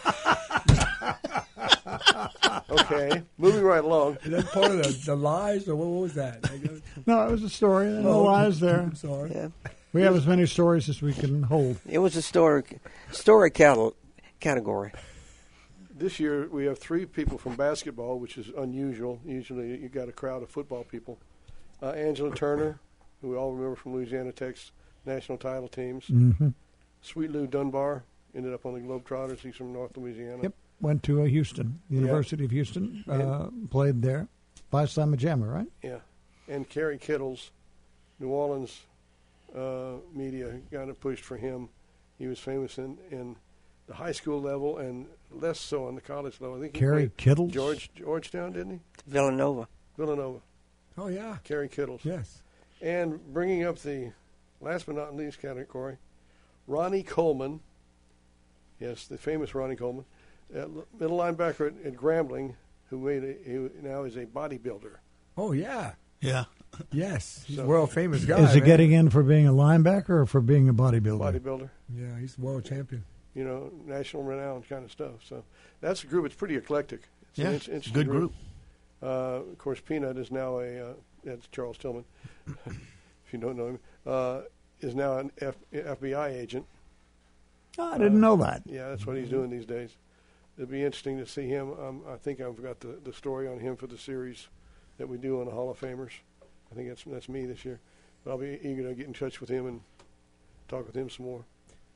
okay, moving right along. Is that part of the, the lies, or what, what was that? No, it was a story. There were no Oh, lies there. I'm sorry. Yeah. We have as many stories as we can hold. It was a story story catal- category. This year we have three people from basketball, which is unusual. Usually you got a crowd of football people. Uh, Angela Turner, who we all remember from Louisiana Tech's national title teams. Mm-hmm. Sweet Lou Dunbar ended up on the Globetrotters. He's from North Louisiana. Yep, went to uh, Houston, University of Houston, uh, played there. Phi Sigma Jamma, right? Yeah. And Kerry Kittles, New Orleans uh, media kind of pushed for him. He was famous in, in the high school level and less so on the college level. I think he Kerry played Kittles? George Georgetown, didn't he? Villanova. Villanova. Oh, yeah. Kerry Kittles. Yes. And bringing up the last but not least category, Ronnie Coleman. Yes, the famous Ronnie Coleman, uh, middle linebacker at, at Grambling, who made a, who now is a bodybuilder. Oh, yeah. Yeah. Yes. He's So- a world famous guy. Is he man. getting in for being a linebacker or for being a bodybuilder? Bodybuilder. Yeah, he's world champion. You know, national renown kind of stuff. So that's a group. It's pretty eclectic. It's Yeah, an it's a interesting good group. Uh, of course, Peanut is now a. Uh, that's Charles Tillman. If you don't know him, uh, is now an F, F B I agent. Oh, I didn't know that. Yeah, that's what he's doing these days. It'll be interesting to see him. Um, I think I've got the, the story on him for the series that we do on the Hall of Famers. I think that's that's me this year. But I'll be eager to get in touch with him and talk with him some more.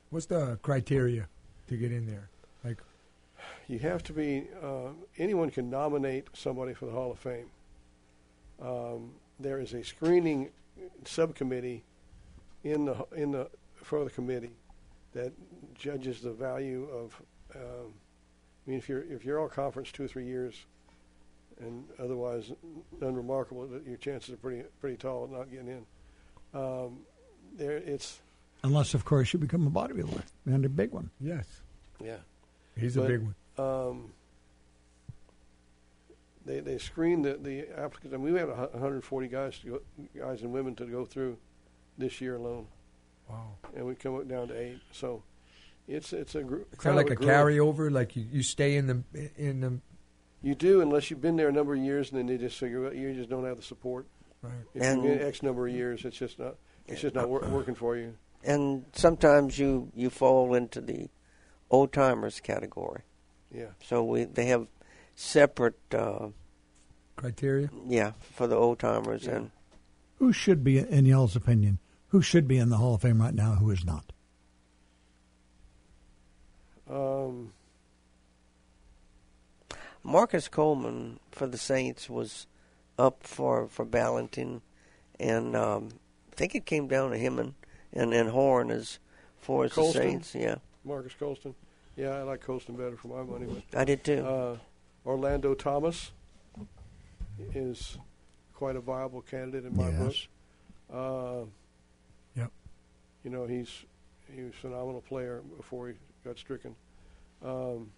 What's the criteria to get in there? Like, you have to be. Uh, anyone can nominate somebody for the Hall of Fame. Um, there is a screening subcommittee in the in the for the committee that judges the value of. Um, I mean, if you're if you're all conference two or three years, and otherwise unremarkable, your chances are pretty pretty tall of not getting in. Um, there, it's unless, of course, you become a bodybuilder and a big one. Yes. Yeah. He's but, a big one. Um, they they screen the the applicants. I mean, we had one hundred forty guys to go, guys and women to go through this year alone. Wow. And we come down to eight. So it's it's a group. Kind of like a, a carryover, like you, you stay in the in the. You do, unless you've been there a number of years, and then they just figure out you just don't have the support. Right. If and you've been X number of years, it's just not it's just not wor- working for you. And sometimes you, you fall into the old timers category. Yeah. So we they have separate uh, criteria. Yeah, for the old timers. Yeah. And who should be, in y'all's opinion, who should be in the Hall of Fame right now? Who is not? Um. Marcus Coleman for the Saints was up for, for balloting, and um, I think it came down to him and, and, and Horn as far as Colston? the Saints. Yeah, Marcus Colston. Yeah, I like Colston better for my money. But, I did too. Uh, Orlando Thomas is quite a viable candidate in my yes. book. Uh, yep. You know, he's he was a phenomenal player before he got stricken. Um,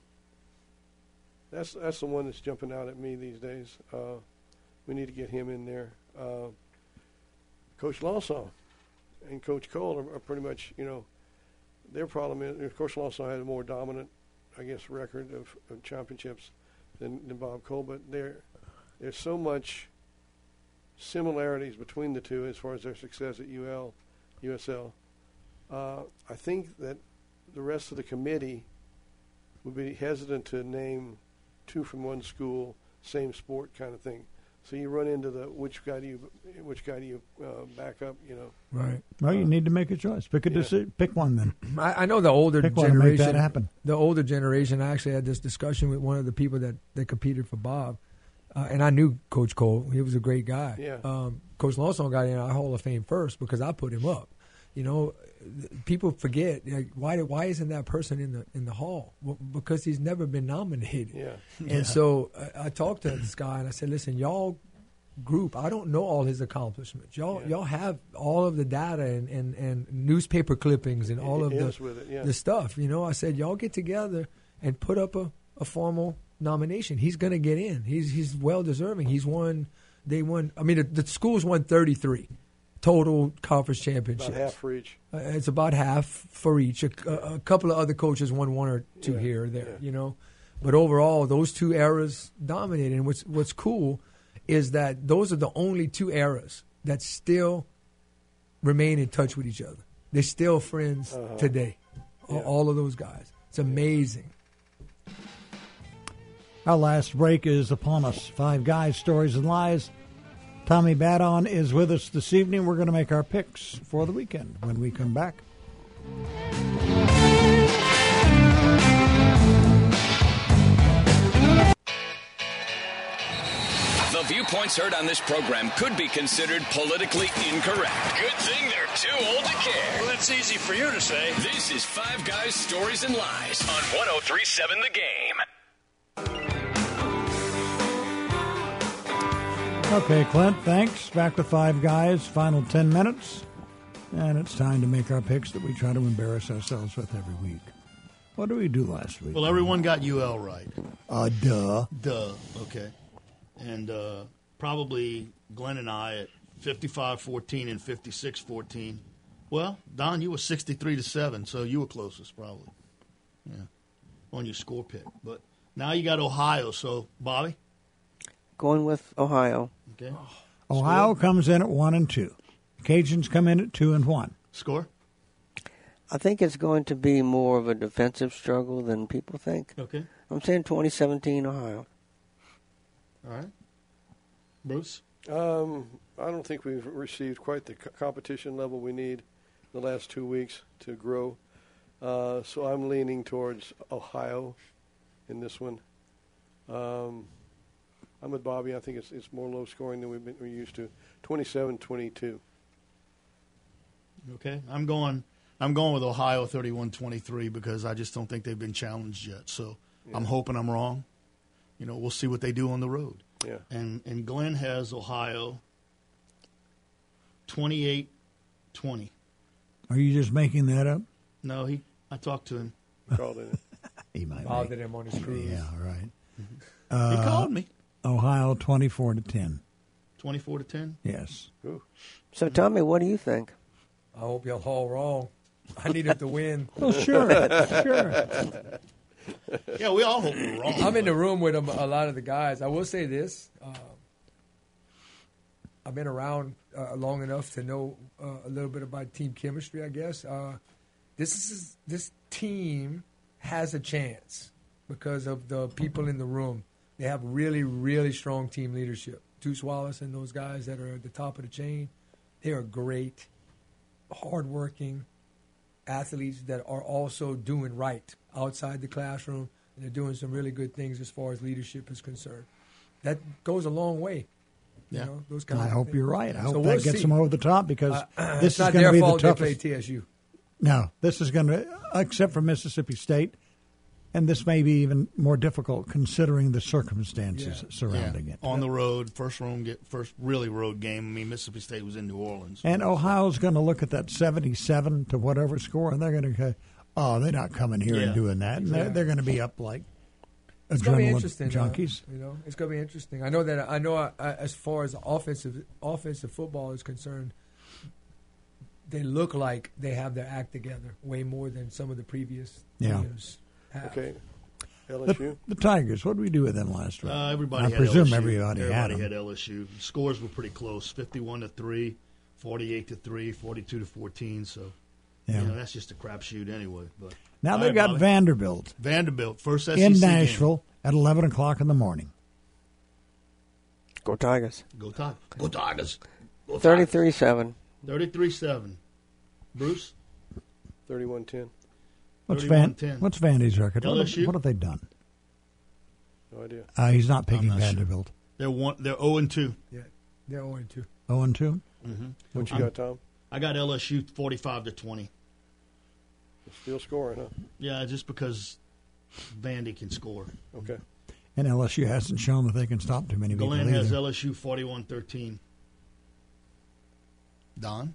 That's that's the one that's jumping out at me these days. Uh, we need to get him in there. Uh, Coach Lawson and Coach Cole are, are pretty much, you know, their problem is, Coach Lawson had a more dominant, I guess, record of, of championships than, than Bob Cole, but there there's so much similarities between the two as far as their success at U L, U S L. Uh, I think that the rest of the committee would be hesitant to name two from one school, same sport kind of thing. So you run into the which guy do you which guy do you uh, back up? You know, right? Well, you uh, need to make a choice. Pick a yeah. deci- Pick one then. I, I know the older Pick one generation. and make that happen. The older generation. I actually had this discussion with one of the people that, that competed for Bob, uh, and I knew Coach Cole. He was a great guy. Yeah. Um, Coach Lawson got in our Hall of Fame first because I put him up. You know, people forget, like, why why isn't that person in the in the hall? Well, because he's never been nominated. Yeah. And yeah. so I, I talked to this guy and I said, listen, y'all group, I don't know all his accomplishments. Y'all yeah. y'all have all of the data and, and, and newspaper clippings and all It of is the with it, yeah. the stuff. You know, I said, y'all get together and put up a, a formal nomination. He's going to get in. He's he's well deserving. He's won. They won. I mean, the, the schools won thirty-three. Total conference championships. About half for each. Uh, it's about half for each. A, a, a couple of other coaches won one or two Yeah, here or there, yeah. you know. But overall, those two eras dominated. And what's what's cool is that those are the only two eras that still remain in touch with each other. They're still friends Uh-huh. today. Yeah. All, all of those guys. It's amazing. Our last break is upon us. Five Guys, Stories and Lies. Tommy Badon is with us this evening. We're going to make our picks for the weekend when we come back. The viewpoints heard on this program could be considered politically incorrect. Good thing they're too old to care. Well, that's easy for you to say. This is Five Guys, Stories and Lies on one oh three point seven The Game. Okay, Clint, thanks. Back with Five Guys, final ten minutes. And it's time to make our picks that we try to embarrass ourselves with every week. What did we do last week? Well, everyone got U L right. Uh, duh. Duh. Okay. And uh, probably Glenn and I at fifty-five fourteen and fifty-six fourteen. Well, Don, you were sixty-three to seven, so you were closest probably. Yeah. On your score pick. But now you got Ohio, so Bobby? Going with Ohio. Okay. Ohio Score? comes in at one and two. Cajuns come in at two and one. Score? I think it's going to be more of a defensive struggle than people think. Okay. I'm saying twenty seventeen Ohio. All right. Bruce? Um, I don't think we've received quite the co- competition level we need the last two weeks to grow. Uh, so I'm leaning towards Ohio in this one. Um, I'm with Bobby. I think it's it's more low scoring than we've been we're used to. twenty-seven twenty-two. Okay, I'm going. I'm going with Ohio thirty-one twenty-three because I just don't think they've been challenged yet. So Yeah. I'm hoping I'm wrong. You know, we'll see what they do on the road. Yeah. And and Glenn has Ohio twenty-eight twenty. Are you just making that up? No, he. I talked to him. Called in. He might Bothered him on his cruise. Yeah, right. he called me. Ohio twenty-four to ten. Twenty-four to ten. Yes. Ooh. So, Tommy, what do you think? I hope you're all wrong. I need him to win. Well, sure, sure. Yeah, we all hope we're wrong. I'm in the room with 'em, a lot of the guys. I will say this. Uh, I've been around uh, long enough to know uh, a little bit about team chemistry, I guess. Uh, this is this team has a chance because of the people in the room. They have really, really strong team leadership. Deuce Wallace and those guys that are at the top of the chain, they are great, hardworking athletes that are also doing right outside the classroom, and they're doing some really good things as far as leadership is concerned. That goes a long way. You Yeah. know, those kinds I of hope things. you're right. I hope So that we'll gets see. them over the top because Uh, this it's is not going to their be the fault they toughest. play T S U. No, this is going to, except for Mississippi State, and this may be even more difficult considering the circumstances Yeah. surrounding Yeah. it. On the road, first road, get first really road game. I mean, Mississippi State was in New Orleans. And Ohio's going to look at that seventy-seven to whatever score, and they're going to go, oh, they're not coming here Yeah. and doing that. And they're, they're going to be up like It's going to be adrenaline interesting. junkies. Uh, you know, it's going to be interesting. I know that. I know uh, as far as offensive offensive football is concerned, they look like they have their act together way more than some of the previous Yeah. teams have. Okay. L The, S U. the Tigers, what did we do with them last round? Uh, everybody I had presume L S U. everybody, everybody had had them. L S U. Scores were pretty close: fifty-one to three, forty-eight to three, forty-two to fourteen. So, Yeah. you know, that's just a crapshoot anyway. But Now All they've right, got Bobby. Vanderbilt Vanderbilt first S E C in game. Nashville at eleven o'clock in the morning. Go Tigers. Go Tigers! Go Tigers! Go Tigers. thirty-three seven. thirty-three seven. Bruce. thirty-one ten. What's Van? thirty-one ten. What's Vandy's record? What L have, S U? what have they done? No idea. Uh, he's not picking not sure. Vanderbilt. They're one. They're zero and two. Yeah, they're zero and two. Oh and two. Mm-hmm. What you I'm- got, Tom? I got L S U forty-five to twenty. Still scoring, huh? Yeah, just because Vandy can score. Okay. And L S U hasn't shown that they can stop too many people Glenn has either. L S U forty-one thirteen. Don?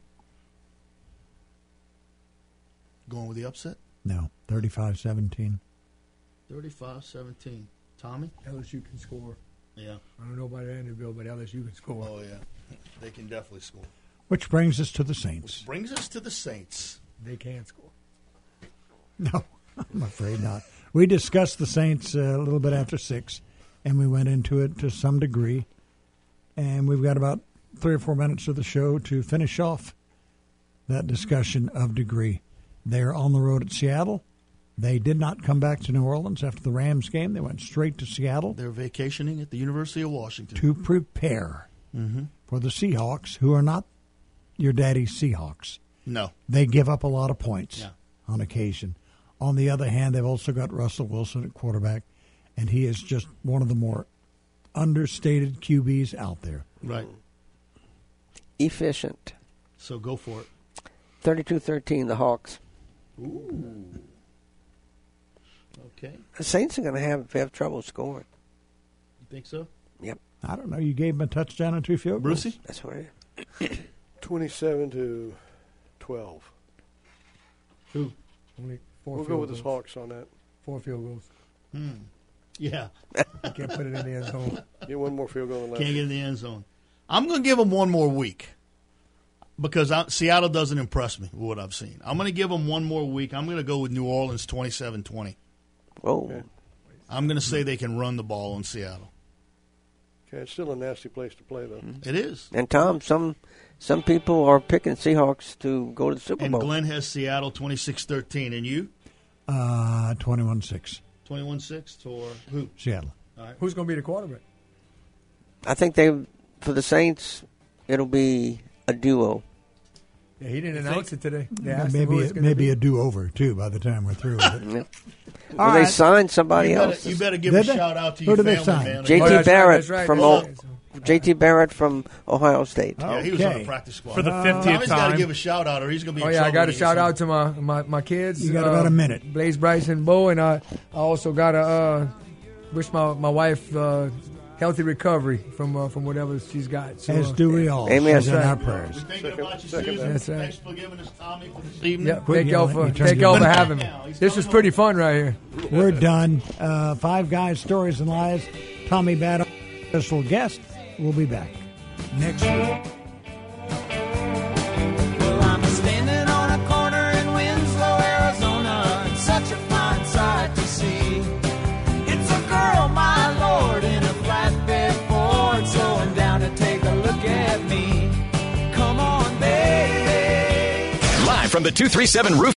Going with the upset? No, thirty-five seventeen. thirty-five seventeen. Tommy? L S U can score. Yeah. I don't know about Vanderbilt, but L S U can score. Oh, yeah. They can definitely score. Which brings us to the Saints. Which brings us to the Saints. They can score. No, I'm afraid not. We discussed the Saints uh, a little bit after six, and we went into it to some degree. And we've got about three or four minutes of the show to finish off that discussion of degree. They're on the road at Seattle. They did not come back to New Orleans after the Rams game. They went straight to Seattle They're vacationing at the University of Washington. to prepare Mm-hmm. for the Seahawks, who are not your daddy's Seahawks. No. They give up a lot of points Yeah. on occasion. On the other hand, they've also got Russell Wilson at quarterback, and he is just one of the more understated Q Bs out there. Right. Efficient. So go for it. thirty-two thirteen, the Hawks. Ooh. Okay. The Saints are going to have have trouble scoring. You think so? Yep. I don't know. You gave him a touchdown and two field goals. Brucey? That's what it is. twenty-seven to twelve. Who? Only four We'll field go with the goals. Hawks on that. Four field goals. Hmm. Yeah. You can't put it in the end zone. Get one more field goal than last. Can't get in the end zone. I'm going to give them one more week because I, Seattle doesn't impress me with what I've seen. I'm going to give them one more week. I'm going to go with New Orleans twenty-seven twenty. Whoa. Okay. I'm going to say they can run the ball in Seattle. Okay, it's still a nasty place to play, though. It is. And Tom, some some people are picking Seahawks to go to the Super And Bowl. Glenn has Seattle twenty-six thirteen. And you? Uh, twenty-one six. twenty-one six for who? Seattle. All right. Who's going to be the quarterback? I think they, for the Saints, it'll be a duo. Yeah, he didn't announce it today. They asked him who Maybe it's gonna maybe be. a do-over, too, by the time we're through with it. Yeah. All Well, they right. signed somebody You better, else. you better give Did a they? shout out to Who your did they family, sign? man. J T Oh, that's right, Barrett that's right, from that's O- right. J T Barrett from Ohio State. Yeah, he was on Okay. the practice squad. For the Uh, fiftieth Tommy's got to time. give a shout out, or he's going to be. Oh in yeah, I trouble got when a he shout gets out to my, my, my kids. You got uh, about a minute. Blaze, Bryce, and Bo, and I, I also got to uh, wish my my wife uh, healthy recovery from uh, from whatever she's got. So, As uh, do we all. Amen. She's in That's our right. prayers. We're thinking about you, second Susan. That's right. Thanks for giving us Tommy for this evening. Yep, Quit thank y'all yelling. for You turn thank it y'all for down. having me. This was pretty fun right here. We're done. Uh, Five Guys, Stories, and Lies. Tommy Bad, special guest. We'll be back next week. Well, I'm standing on a corner in Winslow, Arizona, and such a fine sight to see. It's a girl, my lord, in a flatbed Ford, slowing down to take a look at me. Come on, baby. Live from the two three seven Roof